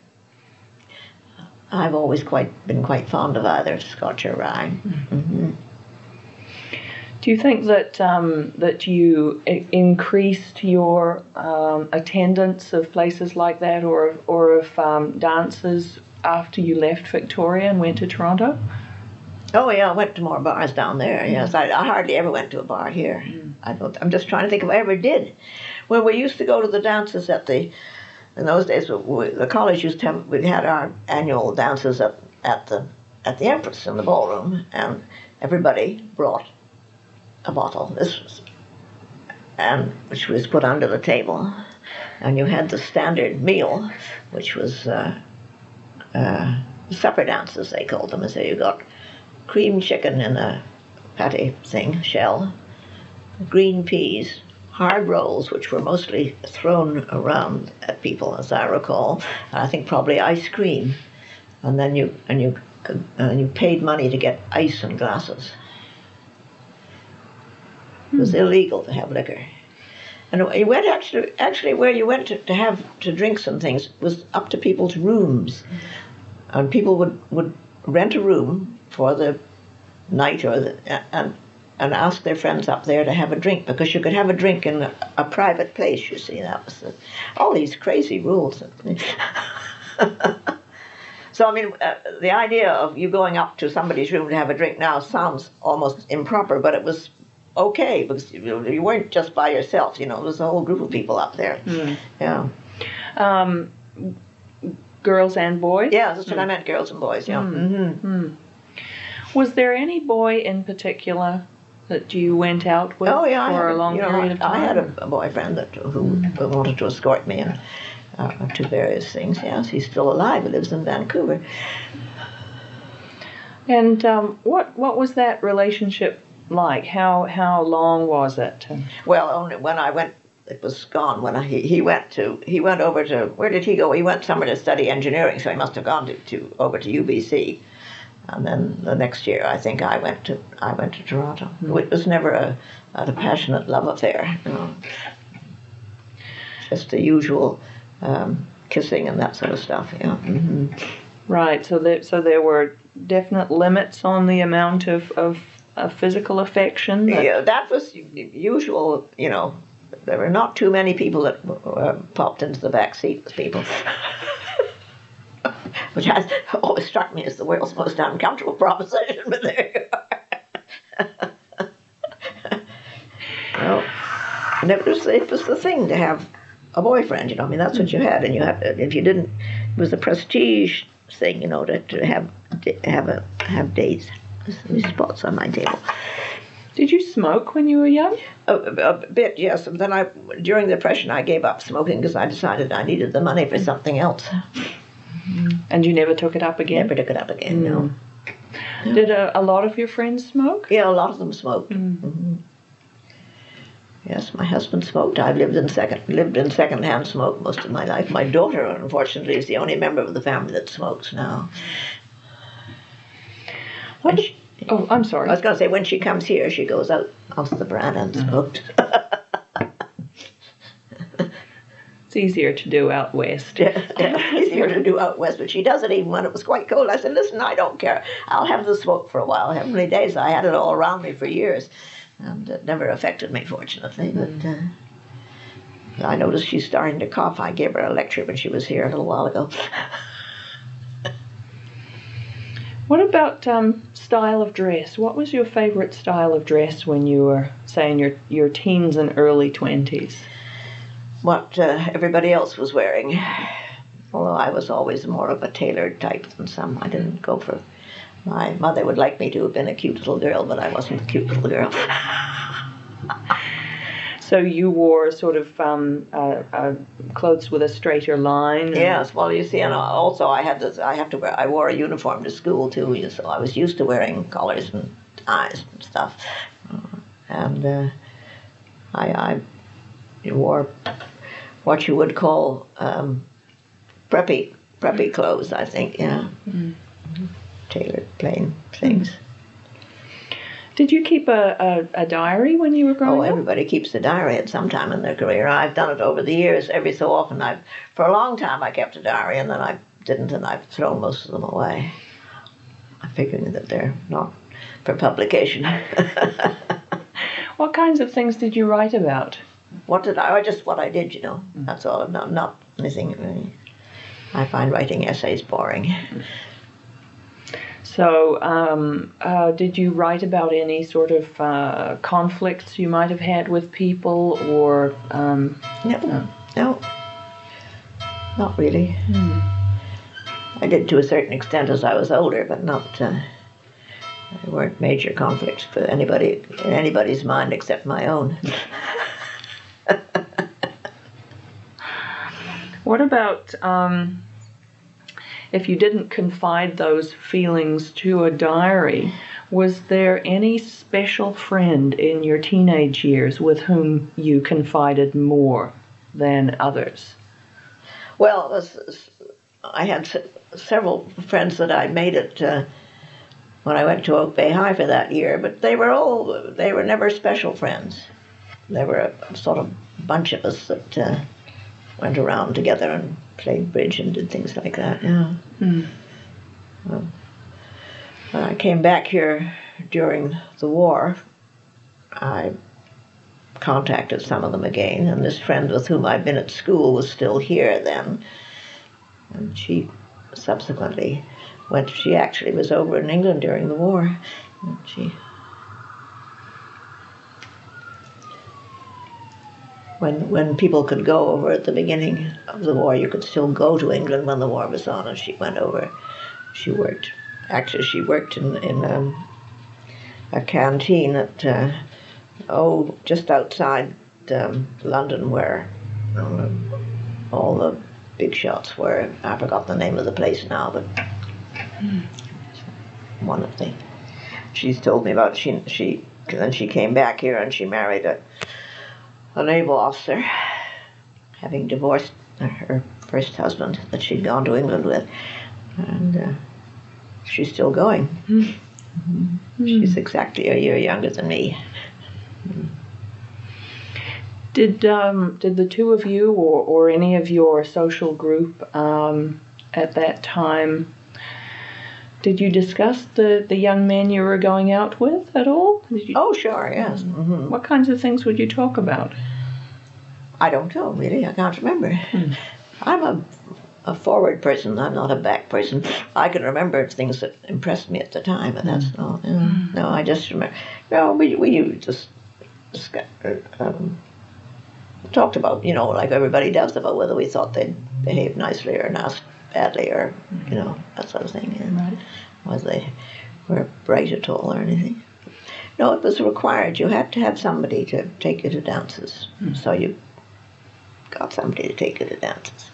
I've always quite been quite fond of either Scotch or rye. Mm-hmm. Do you think that um, that you I- increased your um, attendance of places like that, or or of um, dances after you left Victoria and went to Toronto? Oh yeah, I went to more bars down there. Yes, I, I hardly ever went to a bar here. Mm. I don't. I'm just trying to think if I ever did. Well, we used to go to the dances at the. In those days, we, the college used to have, we had our annual dances at, at the at the Empress in the ballroom, and everybody brought a bottle. This was, and which was put under the table, and you had the standard meal, which was uh, uh, supper dances they called them. And so you got cream chicken in a patty thing shell, green peas, hard rolls, which were mostly thrown around at people, as I recall, and I think probably ice cream, and then you and you could, uh, you paid money to get ice in glasses. It was mm. illegal to have liquor, and you went actually actually where you went to, to have to drink some things was up to people's rooms, and people would would rent a room for the night or the and. and ask their friends up there to have a drink, because you could have a drink in a, a private place, you see. That was the, all these crazy rules. So, I mean, uh, the idea of you going up to somebody's room to have a drink now sounds almost improper, but it was okay, because you, you weren't just by yourself, you know, there was a whole group of people up there. Mm. Yeah. Um, girls and boys? Yeah, that's what mm. I meant, girls and boys, yeah. Mm. Mm-hmm. Mm. Was there any boy in particular that you went out with Oh yeah, I for had a long you know, period of time? I had a, a boyfriend that who, who wanted to escort me and uh, to various things. Yes, he's still alive. He lives in Vancouver. And um, what what was that relationship like? How how long was it? Well, only when I went, it was gone. When I, he he went to he went over to where did he go? He went somewhere to study engineering, so he must have gone to, to over to U B C. And then the next year, I think I went to I went to Toronto. Mm-hmm. It was never a, a passionate love affair, you know. Just the usual um, kissing and that sort of stuff. Yeah. Mm-hmm. Right. So there so there were definite limits on the amount of of, of physical affection. That... Yeah, that was usual. You know, there were not too many people that uh, popped into the back seat with people. Which has always struck me as the world's most uncomfortable proposition, but there you are. Well, and it was, it was the thing to have a boyfriend, you know. I mean, that's what you had, and you had. If you didn't, it was a prestige thing, you know, to, to have have a have dates. There's these spots on my table. Did you smoke when you were young? A, a bit, yes. And then I, during the Depression, I gave up smoking because I decided I needed the money for something else. And you never took it up again? Never took it up again, no. no. Did a, a lot of your friends smoke? Yeah, a lot of them smoked. Mm. Mm-hmm. Yes, my husband smoked. I've lived in second lived in second-hand smoke most of my life. My daughter, unfortunately, is the only member of the family that smokes now. What? She, oh, I'm sorry. I was going to say, when she comes here, she goes out off the veranda and smokes. It's easier to do out west. Yeah, yeah, easier to do out west, but she does it even when it was quite cold. I said, listen, I don't care. I'll have the smoke for a while. How many days? I had it all around me for years, and it never affected me, fortunately. But uh, I noticed she's starting to cough. I gave her a lecture when she was here a little while ago. What about um, style of dress? What was your favorite style of dress when you were, say, in your, your teens and early twenties? What uh, everybody else was wearing. Although I was always more of a tailored type than some. I didn't go for... My mother would like me to have been a cute little girl, but I wasn't a cute little girl. So you wore sort of um, uh, uh, clothes with a straighter line? And... Yes, well, you see, and also I had this, I have to wear, I wore a uniform to school too, so I was used to wearing collars and ties and stuff. And uh, I, I wore what you would call um, preppy, preppy clothes, I think, yeah. Mm-hmm. Tailored, plain things. Did you keep a, a, a diary when you were growing up? Oh, up? Everybody keeps a diary at some time in their career. I've done it over the years. Every so often, I've for a long time I kept a diary, and then I didn't, and I've thrown most of them away. I'm figuring that they're not for publication. What kinds of things did you write about? What did I? Or just what I did, you know. Mm. That's all. Not not anything really. I find writing essays boring. So, um, uh, did you write about any sort of uh, conflicts you might have had with people, or? Um, no, uh, no, not really. Hmm. I did to a certain extent as I was older, but not. Uh, there weren't major conflicts for anybody in anybody's mind except my own. What about? Um, If you didn't confide those feelings to a diary, was there any special friend in your teenage years with whom you confided more than others? Well, it was, I had s- several friends that I made it uh, when I went to Oak Bay High for that year, but they were all, they were never special friends. There were a sort of bunch of us that uh, went around together and played bridge and did things like that, yeah. Mm. Well, when I came back here during the war, I contacted some of them again, and this friend with whom I'd been at school was still here then, and she subsequently went, she actually was over in England during the war, and she... When when people could go over at the beginning of the war, you could still go to England when the war was on, and she went over. She worked actually, she worked in, in um, a canteen at, uh, oh, just outside um, London where um, all the big shots were. I forgot the name of the place now, but mm. one of the, she's told me about, she, she, then she came back here and she married a, a naval officer, having divorced her first husband that she'd gone to England with, and uh, she's still going. Mm-hmm. She's exactly a year younger than me. Did um, did the two of you, or, or any of your social group um, at that time, did you discuss the, the young men you were going out with at all? Did you, oh, sure, yes. Mm-hmm. What kinds of things would you talk about? I don't know, really. I can't remember. Hmm. I'm a, a forward person. I'm not a back person. I can remember things that impressed me at the time, but that's mm. all. You know, mm. No, I just remember. No, we we just, just um, talked about, you know, like everybody does, about whether we thought they'd behaved nicely or not badly, or you know, that sort of thing. And right. Whether they were bright at all or anything. No, it was required. You had to have somebody to take you to dances, mm. so you got somebody to take you to dances.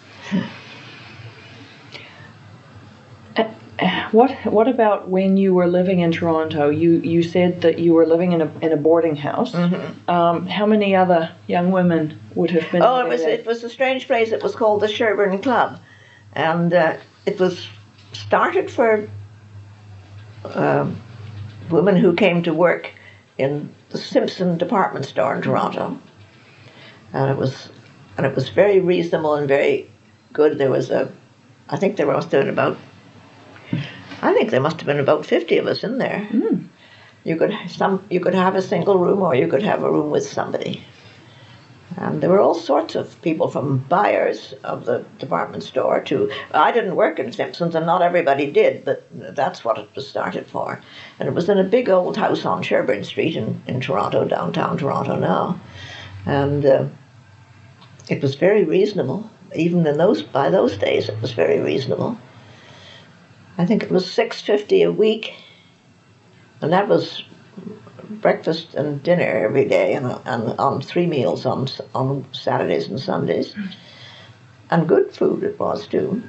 Uh, what What about when you were living in Toronto? You you said that you were living in a in a boarding house. Mm-hmm. Um, how many other young women would have been? Oh, it was there? It was a strange place. It was called the Sherburne Club, and uh, it was started for uh, women who came to work in the Simpson department store in Toronto, and it was. And it was very reasonable and very good. There was a, I think there must have been about, I think there must have been about fifty of us in there. Mm. You could some, you could have a single room, or you could have a room with somebody. And there were all sorts of people, from buyers of the department store to, I didn't work in Simpson's, and not everybody did, but that's what it was started for. And it was in a big old house on Sherburne Street in, in Toronto, downtown Toronto now. And uh, it was very reasonable. Even in those, by those days, it was very reasonable. I think it was six fifty a week, and that was breakfast and dinner every day, and, and on three meals on on Saturdays and Sundays, and good food it was too.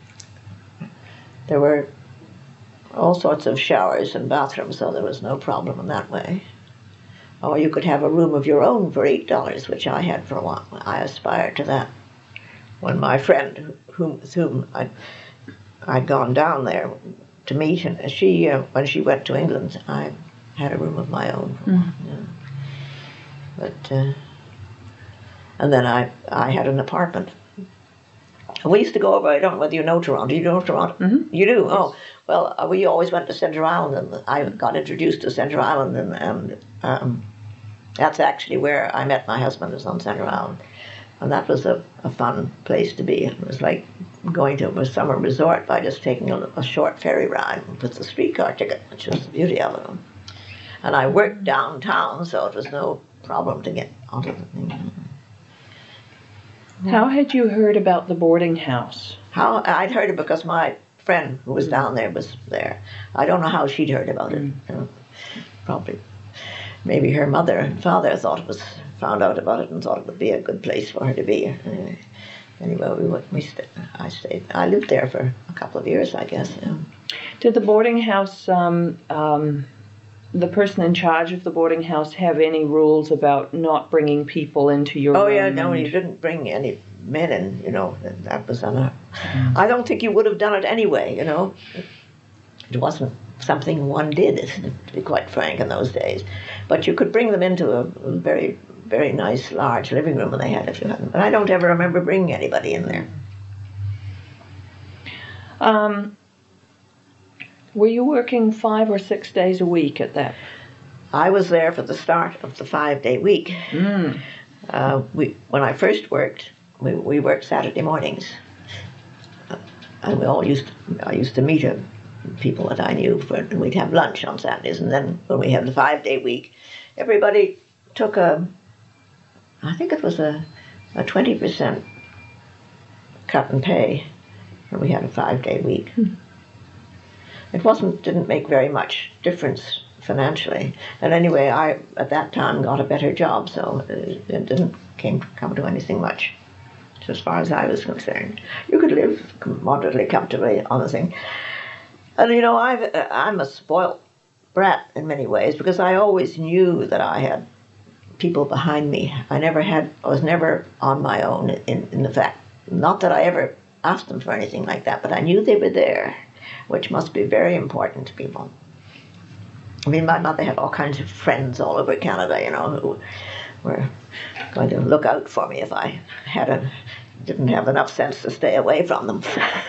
There were all sorts of showers and bathrooms, so there was no problem in that way. Or you could have a room of your own for eight dollars, which I had for a while. I aspired to that. When my friend, whom, with whom I, I'd gone down there to meet, and she, uh, when she went to England, I had a room of my own. For mm. yeah. But, uh, and then I, I had an apartment. We used to go over, I don't know whether you know Toronto. You know Toronto? Mm-hmm. You do? Yes. Oh, well, uh, we always went to Centre Island, and I got introduced to Centre Island, and, and um, that's actually where I met my husband, was on Centre Island. And that was a, a fun place to be. It was like going to a summer resort by just taking a, a short ferry ride with the streetcar ticket, which was the beauty of it. And I worked downtown, so it was no problem to get onto the thing. How had you heard about the boarding house? How I'd heard it because my friend who was down there was there. I don't know how she'd heard about it. Mm. You know, probably, maybe her mother and father thought it was found out about it and thought it would be a good place for her to be. Anyway, anyway we went, we st- I stayed. I lived there for a couple of years, I guess. Yeah. Did the boarding house, um, um, the person in charge of the boarding house, have any rules about not bringing people into your oh, room? Oh yeah, no, you didn't bring any men in. You know, that was on a. Mm. I don't think you would have done it anyway. You know, it wasn't something one did, to be quite frank, in those days. But you could bring them into a very, very nice, large living room, and they had if you had them. But I don't ever remember bringing anybody in there. Um, were you working five or six days a week at that? I was there for the start of the five-day week. Mm. Uh, we, when I first worked, we, we worked Saturday mornings, uh, and we all used. To, I used to meet a. people that I knew, for, and we'd have lunch on Saturdays, and then when we had the five-day week, everybody took a, I think it was a, a twenty percent cut in pay when we had a five-day week. Hmm. it wasn't didn't make very much difference financially. And anyway, I at that time got a better job, so it, it didn't came come to anything much, as far as I was concerned. You could live moderately comfortably on the thing. And you know, I've, I'm a spoilt brat in many ways because I always knew that I had people behind me. I never had, I was never on my own in, in the fact, not that I ever asked them for anything like that, but I knew they were there, which must be very important to people. I mean, my mother had all kinds of friends all over Canada, you know, who were going to look out for me if I had a, didn't have enough sense to stay away from them.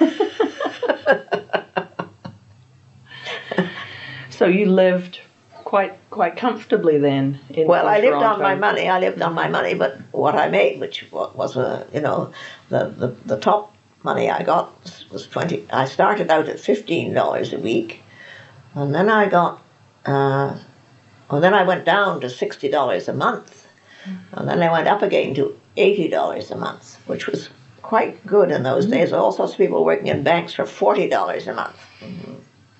So you lived quite quite comfortably then in Well, in I lived Toronto. on my money. I lived on my money, but what I made, which was a, you know, the, the, the top money I got was twenty. I started out at fifteen dollars a week, and then I got, uh, well, then I went down to sixty dollars a month, and then I went up again to eighty dollars a month, which was quite good in those days. All sorts of people working in banks for forty dollars a month. Mm-hmm.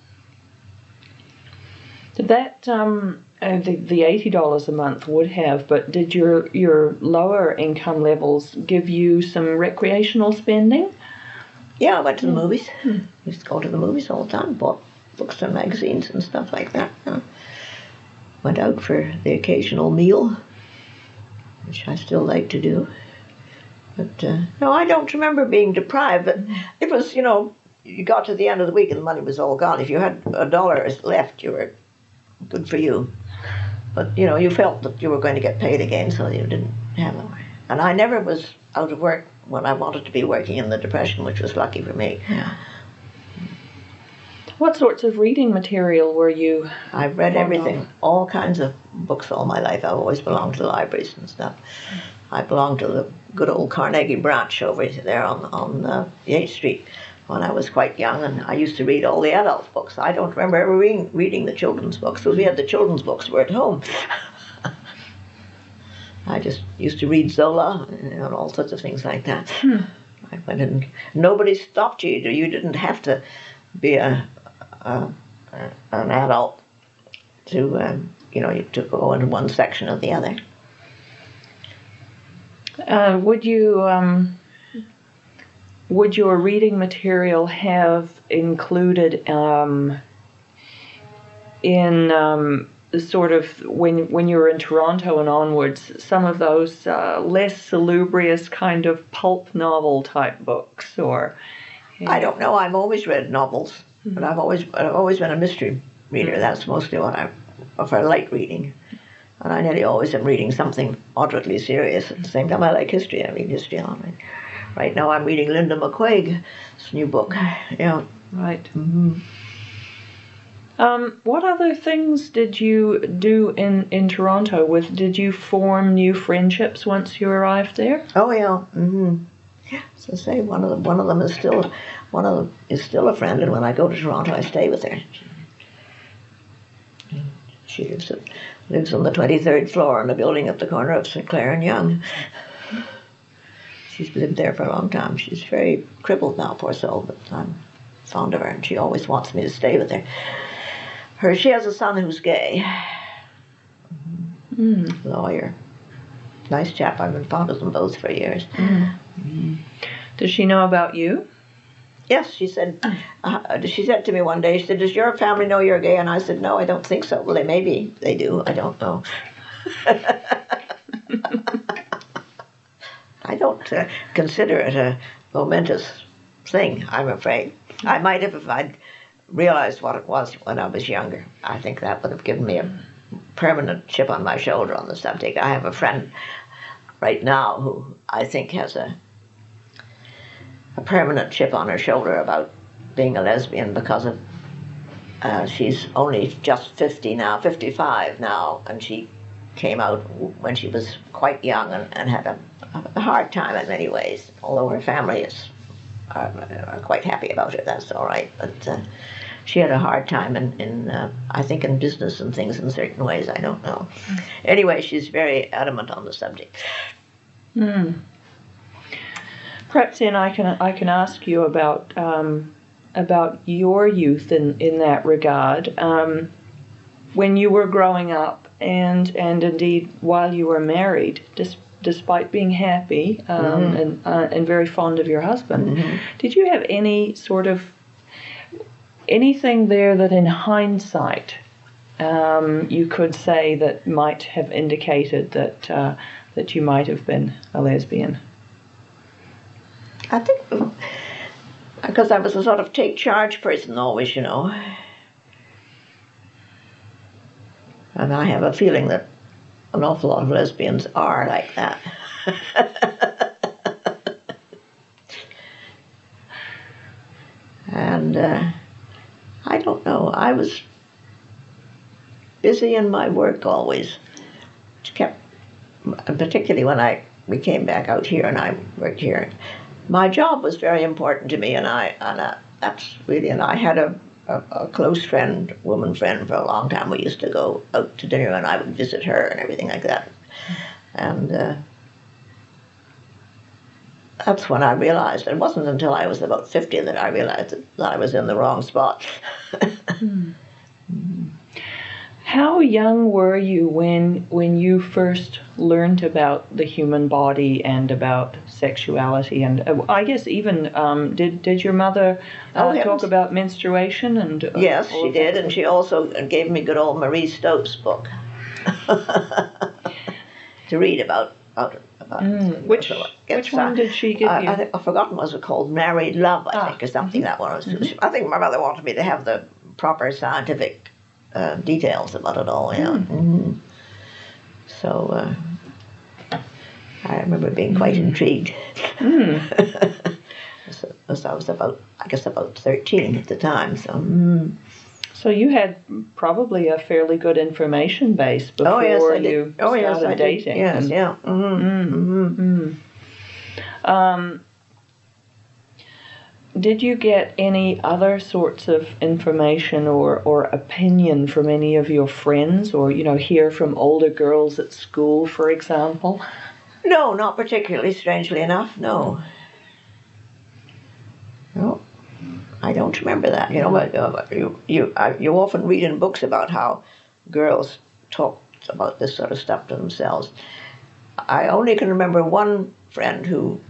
Did that um, uh, the the eighty dollars a month would have, but did your your lower income levels give you some recreational spending? Yeah, I went to the Mm. movies. Mm. Used to go to the movies all the time. Bought books and magazines and stuff like that. You know. Went out for the occasional meal, which I still like to do. But uh, no, I don't remember being deprived. But it was, you know, you got to the end of the week and the money was all gone. If you had a dollar left, you were good for you. But, you know, you felt that you were going to get paid again, so you didn't have it. And I never was out of work when I wanted to be working in the Depression, which was lucky for me. Yeah. What sorts of reading material were you? I've read fond everything, of? all kinds of books all my life. I've always belonged to the libraries and stuff. I belonged to the good old Carnegie branch over there on, on uh, Yate Street when I was quite young, and I used to read all the adult books. I don't remember ever reading, reading the children's books, because we had the children's books were at home. I just used to read Zola and all sorts of things like that. Hmm. I went and nobody stopped you. You didn't have to be a, a, a an adult to um, you know to go into one section or the other. Uh, would you um, would your reading material have included um, in um, sort of when when you were in Toronto and onwards some of those uh, less salubrious kind of pulp novel type books, or? I don't know. I've always read novels, mm-hmm. but I've always I've always been a mystery reader. Mm-hmm. That's mostly what I prefer, light reading. And I nearly always am reading something moderately serious. At the same time, I like history. I read history a lot. Right now, I'm reading Linda McQuaig's new book. Yeah. Right. Mm-hmm. Um, what other things did you do in, in Toronto? With did you form new friendships once you arrived there? Oh yeah. Mm-hmm. As I say, one of them one of them is still one of them is still a friend, and when I go to Toronto, I stay with her. She lives at, lives on the twenty-third floor in a building at the corner of Saint Clair and Yonge. She's lived there for a long time. She's very crippled now, poor soul, but I'm fond of her, and she always wants me to stay with her. Her, she has a son who's gay. Mm. Lawyer. Nice chap. I've been fond of them both for years. Mm. Mm. Does she know about you? Yes, she said. Uh, she said to me one day, she said, "Does your family know you're gay?" And I said, "No, I don't think so." Well, they maybe they do. I don't know. I don't uh, consider it a momentous thing, I'm afraid. I might have if I'd realized what it was when I was younger. I think that would have given me a permanent chip on my shoulder on the subject. I have a friend right now who I think has a a permanent chip on her shoulder about being a lesbian because of uh, she's only just fifty now, fifty-five now, and she came out when she was quite young and, and had a, a hard time in many ways, although her family is are, are quite happy about it. That's all right, but uh, she had a hard time in, in uh, I think in business and things in certain ways. I don't know. Mm. Anyway, she's very adamant on the subject. Hmm. Perhaps then I can I can ask you about um, about your youth in, in that regard. Um, when you were growing up, and and indeed while you were married, dis- despite being happy um, Mm-hmm. and uh, and very fond of your husband, Mm-hmm. did you have any sort of anything there that, in hindsight, um, you could say that might have indicated that uh, that you might have been a lesbian? I think because I was a sort of take charge person always, you know. And I have a feeling that an awful lot of lesbians are like that. And uh, I don't know, I was busy in my work always. Which kept, particularly when I we came back out here and I worked here. My job was very important to me, and I and I, that's really, and I had a, a, a close friend, woman friend, for a long time. We used to go out to dinner, and I would visit her and everything like that. And uh, that's when I realized. It wasn't until I was about fifty that I realized that, that I was in the wrong spot. Hmm. How young were you when when you first learned about the human body and about sexuality? And uh, I guess even um, did did your mother uh, Oh, talk heavens. about menstruation? And uh, Yes, all she of did, that? and she also gave me good old Marie Stopes' book to read about. about, about Mm. Which so it which gets, one uh, did she give I, you? I think I've forgotten what it was called, Married Love, I Ah, think, or something. mhm. That one was. Mhm. I think my mother wanted me to have the proper scientific uh, details about it all. Yeah. Mm. Mhm. So uh, I remember being quite Mm. intrigued. Mm. So, so I was about, I guess, about thirteen at the time. So. Mm. So you had probably a fairly good information base before Oh yes, I you did. Oh started yes, I dating. did. Yes, And- yeah. Mm-hmm. Mm. Mm-hmm. Mm. Um, did you get any other sorts of information or, or opinion from any of your friends, or, you know, hear from older girls at school, for example? No, not particularly. Strangely enough, no. No, I don't remember that. You know, but uh, you you I, you often read in books about how girls talk about this sort of stuff to themselves. I only can remember one friend who